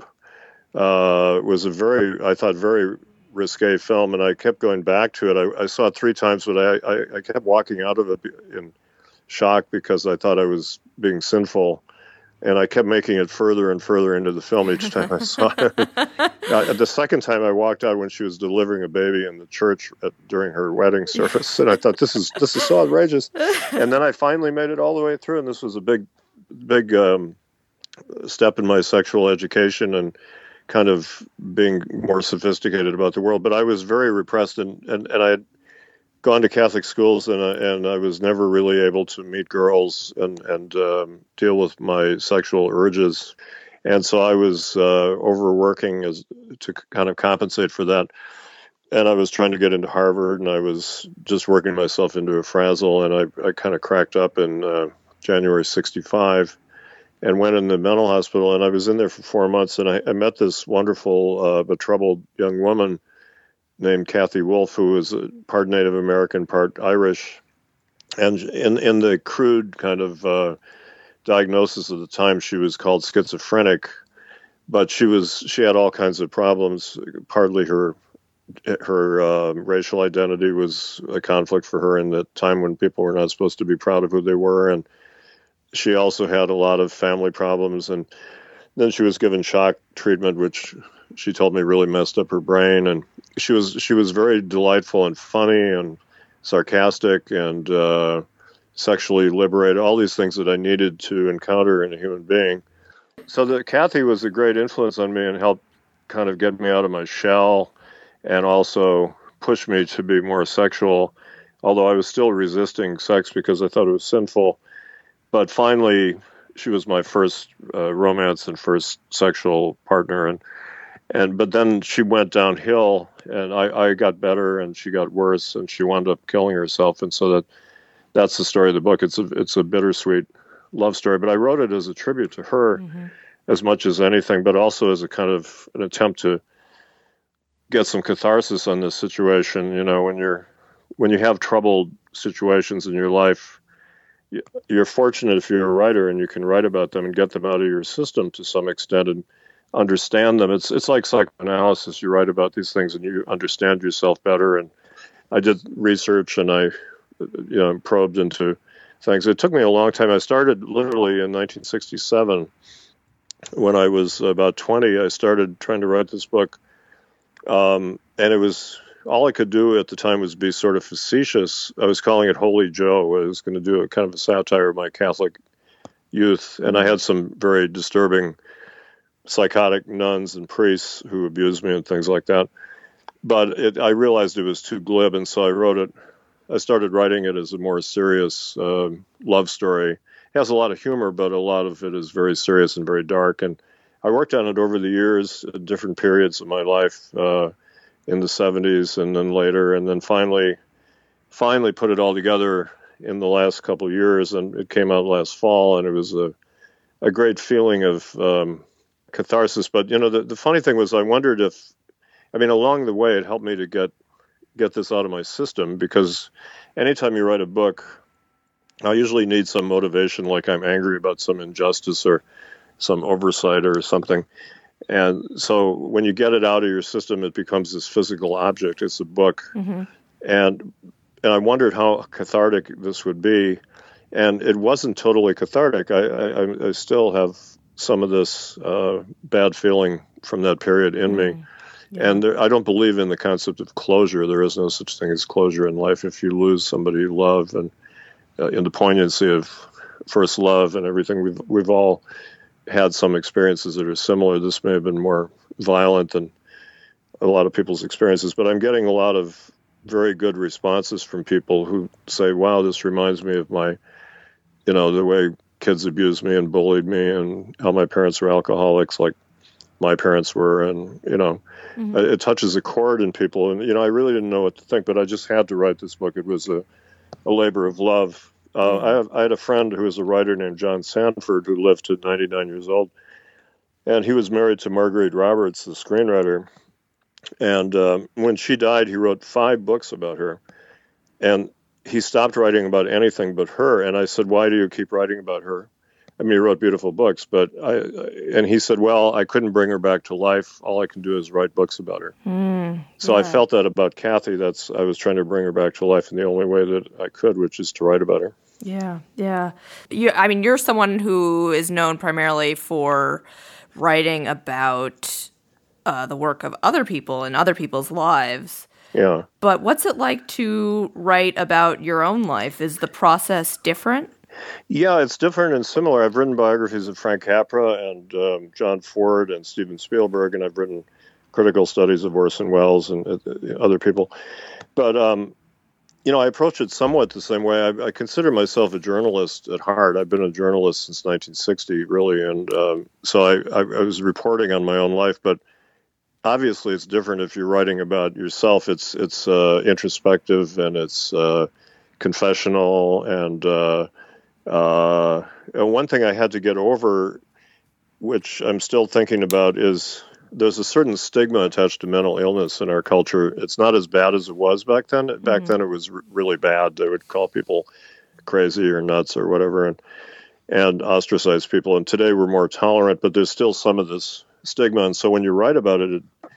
Uh, was a very, I thought, very risque film, and I kept going back to it. I, I saw it three times, but I, I, I kept walking out of it in shock because I thought I was being sinful. And I kept making it further and further into the film each time I saw it. uh, the second time I walked out when she was delivering a baby in the church at, during her wedding service, and I thought, this is this is so outrageous. And then I finally made it all the way through, and this was a big, big um, step in my sexual education and kind of being more sophisticated about the world. But I was very repressed, and, and, and I had gone to Catholic schools, and I, and I was never really able to meet girls and, and um, deal with my sexual urges. And so I was uh, overworking as to kind of compensate for that. And I was trying to get into Harvard, and I was just working myself into a frazzle, and I, I kind of cracked up in uh, January sixty-five and went in the mental hospital, and I was in there for four months, and I, I met this wonderful uh, but troubled young woman named Kathy Wolf, who was part Native American, part Irish. And in, in the crude kind of uh, diagnosis of the time, she was called schizophrenic, but she was she had all kinds of problems, partly her her uh, racial identity was a conflict for her in the time when people were not supposed to be proud of who they were. And she also had a lot of family problems. And then she was given shock treatment, which she told me really messed up her brain. And she was she was very delightful and funny and sarcastic and uh, sexually liberated, all these things that I needed to encounter in a human being. So that Kathy was a great influence on me and helped kind of get me out of my shell and also push me to be more sexual, although I was still resisting sex because I thought it was sinful. But finally, she was my first uh, romance and first sexual partner. And, and but then she went downhill, and I, I got better, and she got worse, and she wound up killing herself. And so that that's the story of the book. It's a, it's a bittersweet love story, but I wrote it as a tribute to her mm-hmm. as much as anything, but also as a kind of an attempt to get some catharsis on this situation. You know, when you're when you have troubled situations in your life, you're fortunate if you're a writer and you can write about them and get them out of your system to some extent and understand them. It's it's like psychoanalysis. You write about these things and you understand yourself better. And I did research and I, you know, probed into things. It took me a long time. I started literally in nineteen sixty-seven. When I was about twenty, I started trying to write this book. Um, and it was, all I could do at the time was be sort of facetious. I was calling it Holy Joe. I was going to do a kind of a satire of my Catholic youth. And I had some very disturbing psychotic nuns and priests who abused me and things like that. But it, I realized it was too glib. And so I wrote it. I started writing it as a more serious uh, love story. It has a lot of humor, but a lot of it is very serious and very dark. And I worked on it over the years, at different periods of my life, uh, in the seventies and then later, and then finally, finally put it all together in the last couple of years, and it came out last fall, and it was a, a great feeling of um, catharsis. But, you know, the, the funny thing was I wondered if, I mean, along the way, it helped me to get get this out of my system, because anytime you write a book, I usually need some motivation, like I'm angry about some injustice or some oversight or something. And so when you get it out of your system, it becomes this physical object. It's a book. Mm-hmm. And and I wondered how cathartic this would be. And it wasn't totally cathartic. I, I, I still have some of this uh, bad feeling from that period in mm-hmm. me. Yeah. And there, I don't believe in the concept of closure. There is no such thing as closure in life. If you lose somebody you love, and uh, in the poignancy of first love and everything, we've we've all had some experiences that are similar. This may have been more violent than a lot of people's experiences, but I'm getting a lot of very good responses from people who say, wow, this reminds me of my, you know, the way kids abused me and bullied me and how my parents were alcoholics like my parents were. And, you know, mm-hmm. it touches a chord in people. And, you know, I really didn't know what to think, but I just had to write this book. It was a, a labor of love. Uh, I, have, I had a friend who was a writer named John Sanford who lived to ninety-nine years old, and he was married to Marguerite Roberts, the screenwriter. And um, when she died, he wrote five books about her, and he stopped writing about anything but her. And I said, "Why do you keep writing about her?" I mean, he wrote beautiful books, but I, and he said, "Well, I couldn't bring her back to life. All I can do is write books about her." Mm, so yeah. I felt that about Kathy. That's I was trying to bring her back to life in the only way that I could, which is to write about her. Yeah, yeah. You, I mean, you're someone who is known primarily for writing about uh, the work of other people and other people's lives. Yeah. But what's it like to write about your own life? Is the process different? Yeah, it's different and similar. I've written biographies of Frank Capra and um, John Ford and Steven Spielberg, and I've written critical studies of Orson Welles and uh, other people. But, um, you know, I approach it somewhat the same way. I, I consider myself a journalist at heart. I've been a journalist since nineteen sixty, really. And um, so I, I, I was reporting on my own life. But obviously it's different if you're writing about yourself. It's, it's uh, introspective and it's uh, confessional and... Uh, Uh, one thing I had to get over, which I'm still thinking about, is there's a certain stigma attached to mental illness in our culture. It's not as bad as it was back then. Back mm-hmm. then it was r- really bad. They would call people crazy or nuts or whatever and, and ostracize people. And today we're more tolerant, but there's still some of this stigma. And so when you write about it, it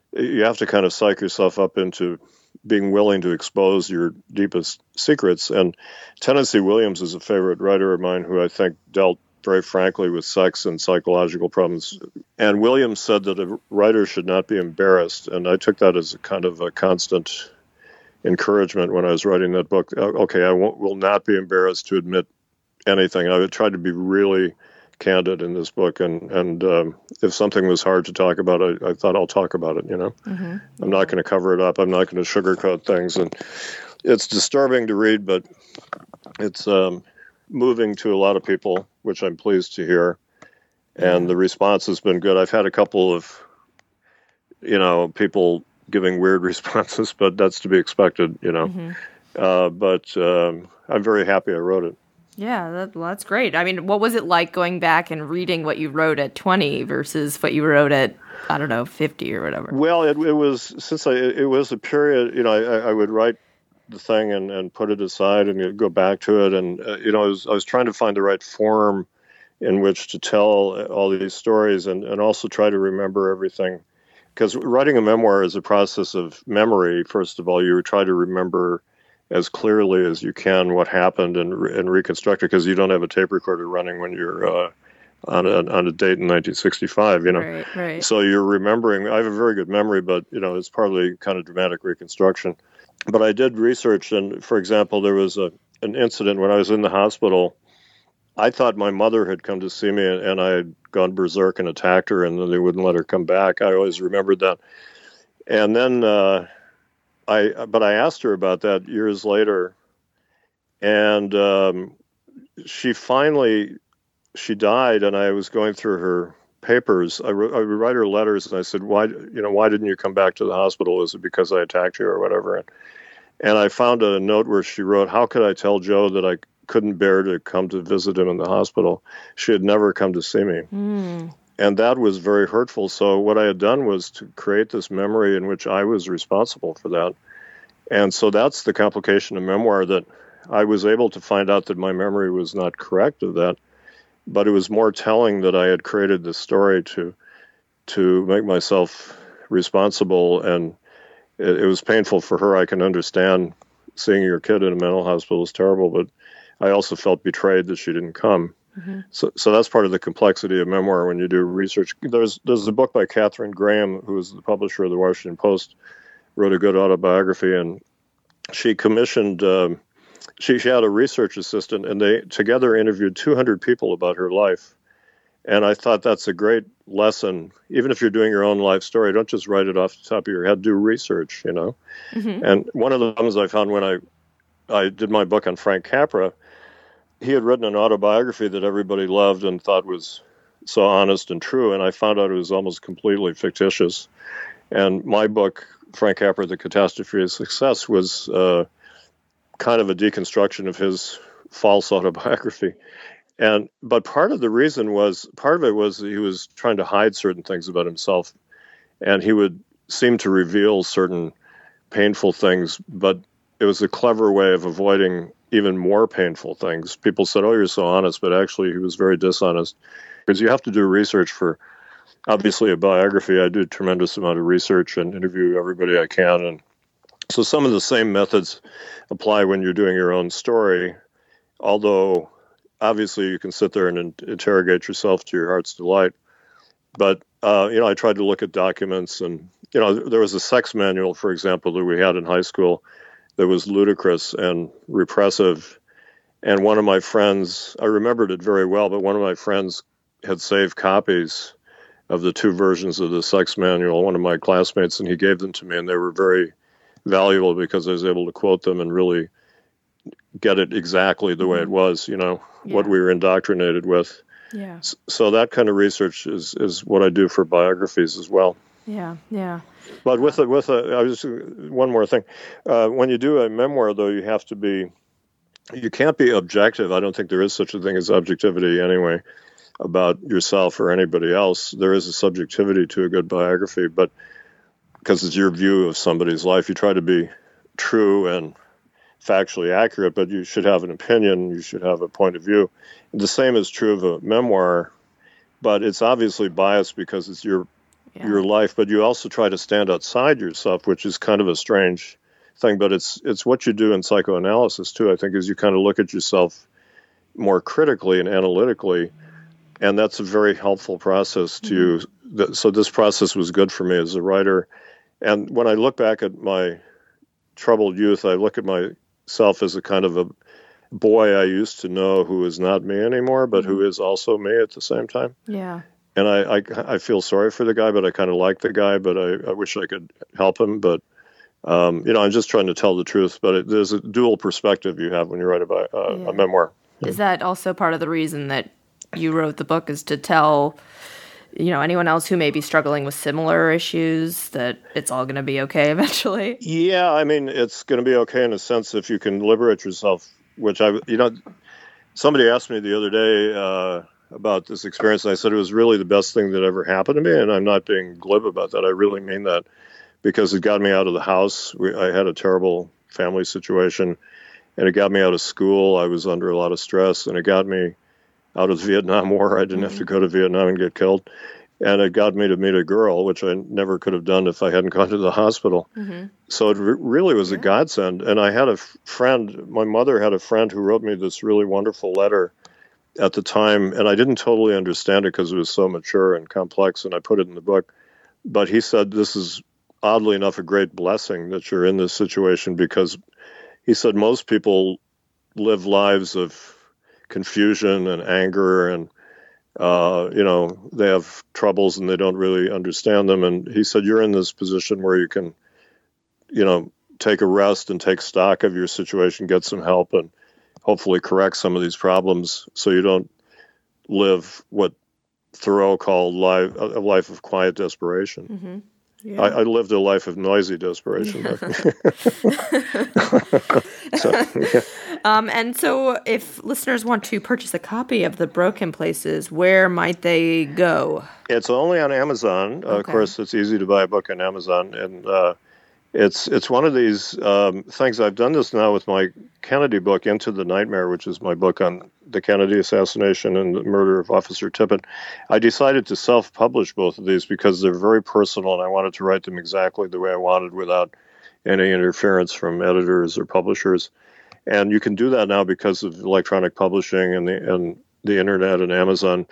you have to kind of psych yourself up into being willing to expose your deepest secrets. And Tennessee Williams is a favorite writer of mine who I think dealt very frankly with sex and psychological problems. And Williams said that a writer should not be embarrassed. And I took that as a kind of a constant encouragement when I was writing that book. Okay, I won't, will not be embarrassed to admit anything. I would try to be really candid in this book. And, and um, if something was hard to talk about, I, I thought I'll talk about it, you know. Mm-hmm. I'm not going to cover it up. I'm not going to sugarcoat things. And it's disturbing to read, but it's um, moving to a lot of people, which I'm pleased to hear. And the response has been good. I've had a couple of, you know, people giving weird responses, but that's to be expected, you know. Mm-hmm. Uh, but um, I'm very happy I wrote it. Yeah, that, well, that's great. I mean, what was it like going back and reading what you wrote at twenty versus what you wrote at, I don't know, fifty or whatever? Well, it, it was, since I, it was a period, you know, I, I would write the thing and, and put it aside and go back to it. And, uh, you know, I was, I was trying to find the right form in which to tell all these stories and, and also try to remember everything. Because writing a memoir is a process of memory. First of all, you try to remember as clearly as you can what happened and, and reconstruct it, because you don't have a tape recorder running when you're uh, on, a, on a date in nineteen sixty-five, you know. Right, right. So you're remembering. I have a very good memory, but, you know, it's partly kind of dramatic reconstruction. But I did research, and, for example, there was a an incident when I was in the hospital. I thought my mother had come to see me, and, and I had gone berserk and attacked her, and then they wouldn't let her come back. I always remembered that. And then... Uh, I, but I asked her about that years later, and um, she finally, she died, and I was going through her papers. I, wrote, I would write her letters, and I said, "Why, you know, why didn't you come back to the hospital? Is it because I attacked you or whatever?" And, and I found a note where she wrote, "How could I tell Joe that I couldn't bear to come to visit him in the hospital? She had never come to see me." Mm. And that was very hurtful. So what I had done was to create this memory in which I was responsible for that. And so that's the complication of memoir, that I was able to find out that my memory was not correct of that, but it was more telling that I had created this story to to make myself responsible. And it, it was painful for her. I can understand seeing your kid in a mental hospital is terrible, but I also felt betrayed that she didn't come. Mm-hmm. So, so that's part of the complexity of memoir when you do research. There's there's a book by Katharine Graham, who is the publisher of the Washington Post, wrote a good autobiography, and she commissioned. Um, she she had a research assistant, and they together interviewed two hundred people about her life. And I thought that's a great lesson. Even if you're doing your own life story, don't just write it off the top of your head. Do research, you know. Mm-hmm. And one of the things I found when I I did my book on Frank Capra, he had written an autobiography that everybody loved and thought was so honest and true, and I found out it was almost completely fictitious. And my book, Frank Capra, The Catastrophe of Success, was uh, kind of a deconstruction of his false autobiography. And but part of the reason was, part of it was that he was trying to hide certain things about himself, and he would seem to reveal certain painful things, but it was a clever way of avoiding even more painful things. People said, "Oh, you're so honest," but actually he was very dishonest. Because you have to do research for, obviously, a biography. I do a tremendous amount of research and interview everybody I can. And so some of the same methods apply when you're doing your own story, although obviously you can sit there and in- interrogate yourself to your heart's delight. But, uh, you know, I tried to look at documents, and, you know, there was a sex manual, for example, that we had in high school that was ludicrous and repressive. And one of my friends, I remembered it very well, but one of my friends had saved copies of the two versions of the sex manual, one of my classmates, and he gave them to me, and they were very valuable because I was able to quote them and really get it exactly the way it was, you know, yeah. what we were indoctrinated with. Yeah. So that kind of research is, is what I do for biographies as well. Yeah, yeah. But with a, with a, I was one more thing. Uh, when you do a memoir, though, you have to be, you can't be objective. I don't think there is such a thing as objectivity anyway about yourself or anybody else. There is a subjectivity to a good biography, but because it's your view of somebody's life, you try to be true and factually accurate, but you should have an opinion, you should have a point of view. The same is true of a memoir, but it's obviously biased because it's your yeah. your life, but you also try to stand outside yourself, which is kind of a strange thing. But it's it's what you do in psychoanalysis too. I think is you kind of look at yourself more critically and analytically, and that's a very helpful process to. Mm-hmm. So this process was good for me as a writer, and when I look back at my troubled youth, I look at myself as a kind of a boy I used to know who is not me anymore, but who is also me at the same time. Yeah. And I, I, I feel sorry for the guy, but I kind of like the guy, but I, I wish I could help him. But, um, you know, I'm just trying to tell the truth. But it, there's a dual perspective you have when you write about uh, yeah. a memoir. Is that also part of the reason that you wrote the book, is to tell, you know, anyone else who may be struggling with similar issues that it's all going to be okay eventually? Yeah, I mean, it's going to be okay in a sense if you can liberate yourself. Which I, you know, somebody asked me the other day uh, about this experience, and I said it was really the best thing that ever happened to me, and I'm not being glib about that. I really mean that, because it got me out of the house. We, I had a terrible family situation, and it got me out of school. I was under a lot of stress, and it got me out of the Vietnam War. I didn't mm-hmm. have to go to Vietnam and get killed. And it got me to meet a girl, which I never could have done if I hadn't gone to the hospital. Mm-hmm. So it re- really was yeah. a godsend. And I had a f- friend, my mother had a friend who wrote me this really wonderful letter at the time. And I didn't totally understand it because it was so mature and complex, and I put it in the book. But he said, this is oddly enough a great blessing that you're in this situation, because he said most people live lives of confusion and anger, and Uh, you know, they have troubles and they don't really understand them. And he said, you're in this position where you can, you know, take a rest and take stock of your situation, get some help, and hopefully correct some of these problems so you don't live what Thoreau called life, a life of quiet desperation. Mm-hmm. Yeah. I, I lived a life of noisy desperation. so, yeah. um, and so if listeners want to purchase a copy of The Broken Places, where might they go? It's only on Amazon. Okay. Uh, of course, it's easy to buy a book on Amazon. And uh, it's it's one of these um, things. I've done this now with my Kennedy book, Into the Nightmare, which is my book on the Kennedy assassination and the murder of Officer Tippit. I decided to self-publish both of these because they're very personal, and I wanted to write them exactly the way I wanted without any interference from editors or publishers. And you can do that now because of electronic publishing and the and the internet and Amazon.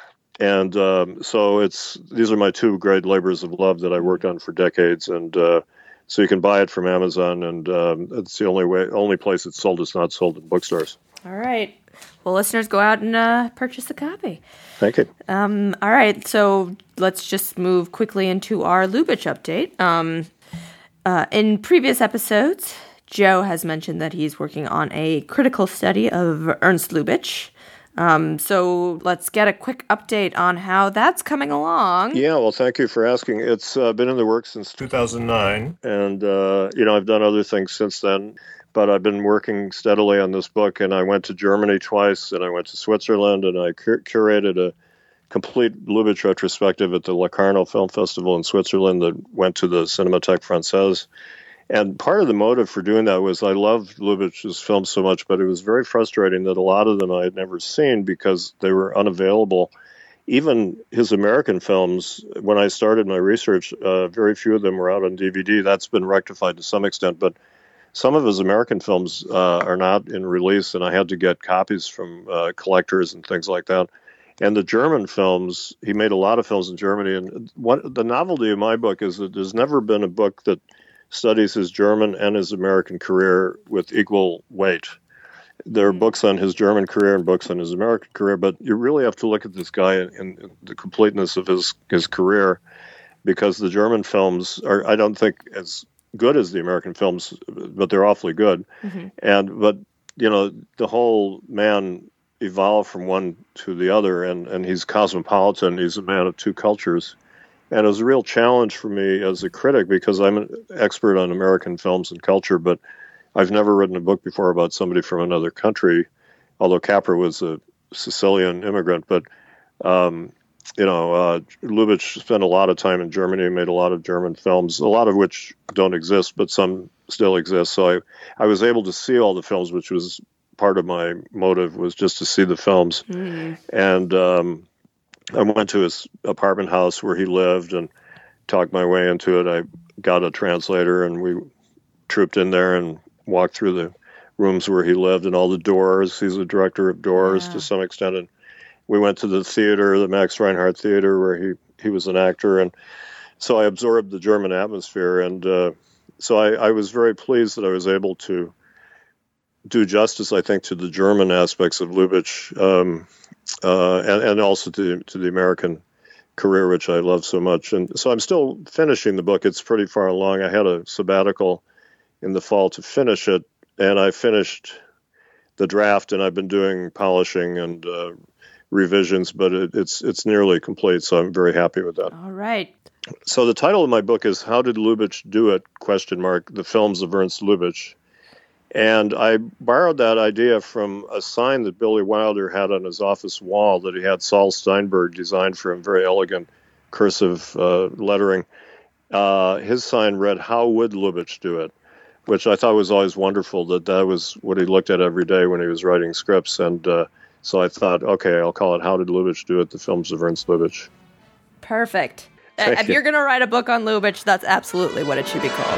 And um, so it's these are my two great labors of love that I worked on for decades. And uh, so you can buy it from Amazon, and um, it's the only way, only place it's sold. It's not sold in bookstores. All right. Well, listeners, go out and uh, purchase a copy. Thank you. Um, all right. So let's just move quickly into our Lubitsch update. Um, uh, in previous episodes, Joe has mentioned that he's working on a critical study of Ernst Lubitsch. Um, so let's get a quick update on how that's coming along. Yeah, well, thank you for asking. It's uh, been in the works since two thousand nine, and, uh, you know, I've done other things since then, but I've been working steadily on this book, and I went to Germany twice, and I went to Switzerland, and I cur- curated a complete Lubitsch retrospective at the Locarno Film Festival in Switzerland that went to the Cinémathèque Française. And part of the motive for doing that was I loved Lubitsch's films so much, but it was very frustrating that a lot of them I had never seen because they were unavailable. Even his American films, when I started my research, uh, very few of them were out on D V D. That's been rectified to some extent, but some of his American films uh, are not in release, and I had to get copies from uh, collectors and things like that. And the German films, he made a lot of films in Germany. And what the novelty of my book is that there's never been a book that studies his German and his American career with equal weight. There are books on his German career and books on his American career, but you really have to look at this guy in, in the completeness of his, his career, because the German films are, I don't think, as good as the American films, but they're awfully good. Mm-hmm. And but you know, the whole man evolved from one to the other, and, and he's cosmopolitan. He's a man of two cultures. And it was a real challenge for me as a critic, because I'm an expert on American films and culture, but I've never written a book before about somebody from another country, although Capra was a Sicilian immigrant. But, um, you know, uh, Lubitsch spent a lot of time in Germany, made a lot of German films, a lot of which don't exist, but some still exist. So I, I was able to see all the films, which was part of my motive, was just to see the films. Mm. And um I went to his apartment house where he lived, and talked my way into it. I got a translator, and we trooped in there and walked through the rooms where he lived and all the doors. He's a director of doors yeah. to some extent. And we went to the theater, the Max Reinhardt Theater, where he, he was an actor. And so I absorbed the German atmosphere. And uh, so I, I was very pleased that I was able to do justice, I think, to the German aspects of Lubitsch, um, uh, and, and also to, to the American career, which I love so much. And so I'm still finishing the book. It's pretty far along. I had a sabbatical in the fall to finish it, and I finished the draft, and I've been doing polishing and uh, revisions, but it, it's it's nearly complete, so I'm very happy with that. All right. So the title of my book is How Did Lubitsch Do It? Question mark, The Films of Ernst Lubitsch. And I borrowed that idea from a sign that Billy Wilder had on his office wall that he had Saul Steinberg design for him, very elegant cursive uh, lettering. Uh, his sign read, How Would Lubitsch Do It? Which I thought was always wonderful, that that was what he looked at every day when he was writing scripts. And uh, so I thought, okay, I'll call it How Did Lubitsch Do It? The Films of Ernst Lubitsch. Perfect. Thank if you. You're going to write a book on Lubitsch, that's absolutely what it should be called.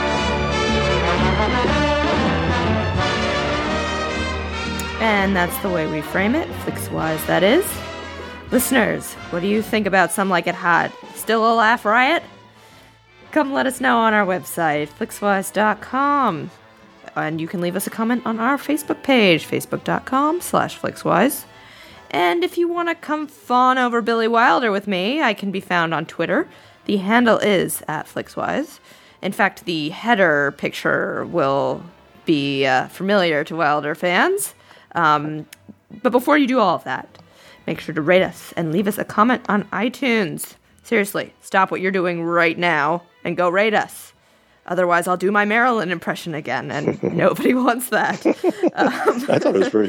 And that's the way we frame it, Flixwise, that is. Listeners, what do you think about Some Like It Hot? Still a laugh riot? Come let us know on our website, flixwise dot com. And you can leave us a comment on our Facebook page, facebook.com slash flixwise. And if you want to come fawn over Billy Wilder with me, I can be found on Twitter. The handle is at flixwise. In fact, the header picture will be uh, familiar to Wilder fans. Um, but before you do all of that, make sure to rate us and leave us a comment on iTunes. Seriously, stop what you're doing right now and go rate us. Otherwise, I'll do my Marilyn impression again, and nobody wants that. Um, I thought it was pretty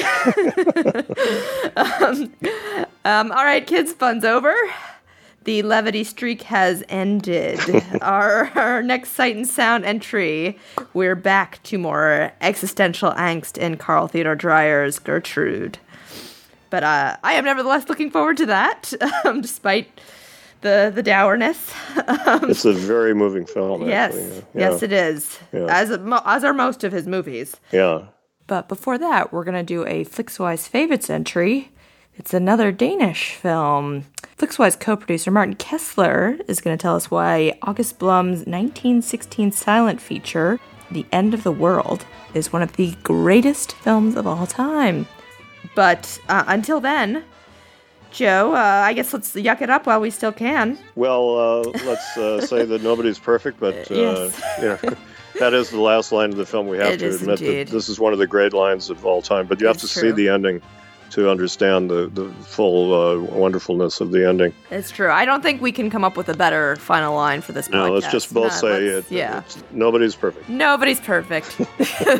funny. um, um, all right, kids, fun's over. The levity streak has ended. our, our next Sight and Sound entry, we're back to more existential angst in Carl Theodor Dreyer's Gertrude. But uh, I am nevertheless looking forward to that, um, despite the the dourness. um, it's a very moving film. Yes, actually. Yeah. yes, it is. Yeah. As as are most of his movies. Yeah. But before that, we're gonna do a Flixwise Favorites entry. It's another Danish film. Flixwise co-producer Martin Kessler is going to tell us why August Blum's nineteen sixteen silent feature, The End of the World, is one of the greatest films of all time. But uh, until then, Joe, uh, I guess let's yuck it up while we still can. Well, uh, let's uh, say that nobody's perfect, but uh, yes. you know, that is the last line of the film. We have it to admit indeed. that this is one of the great lines of all time. But you have it's to true. see the ending to understand the, the full uh, wonderfulness of the ending. It's true. I don't think we can come up with a better final line for this podcast. No, let's just both no, say it, yeah. it's, nobody's perfect. Nobody's perfect.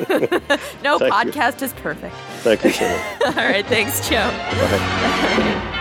No Thank podcast you. is perfect. Thank you so much. All right, thanks, Joe. Bye.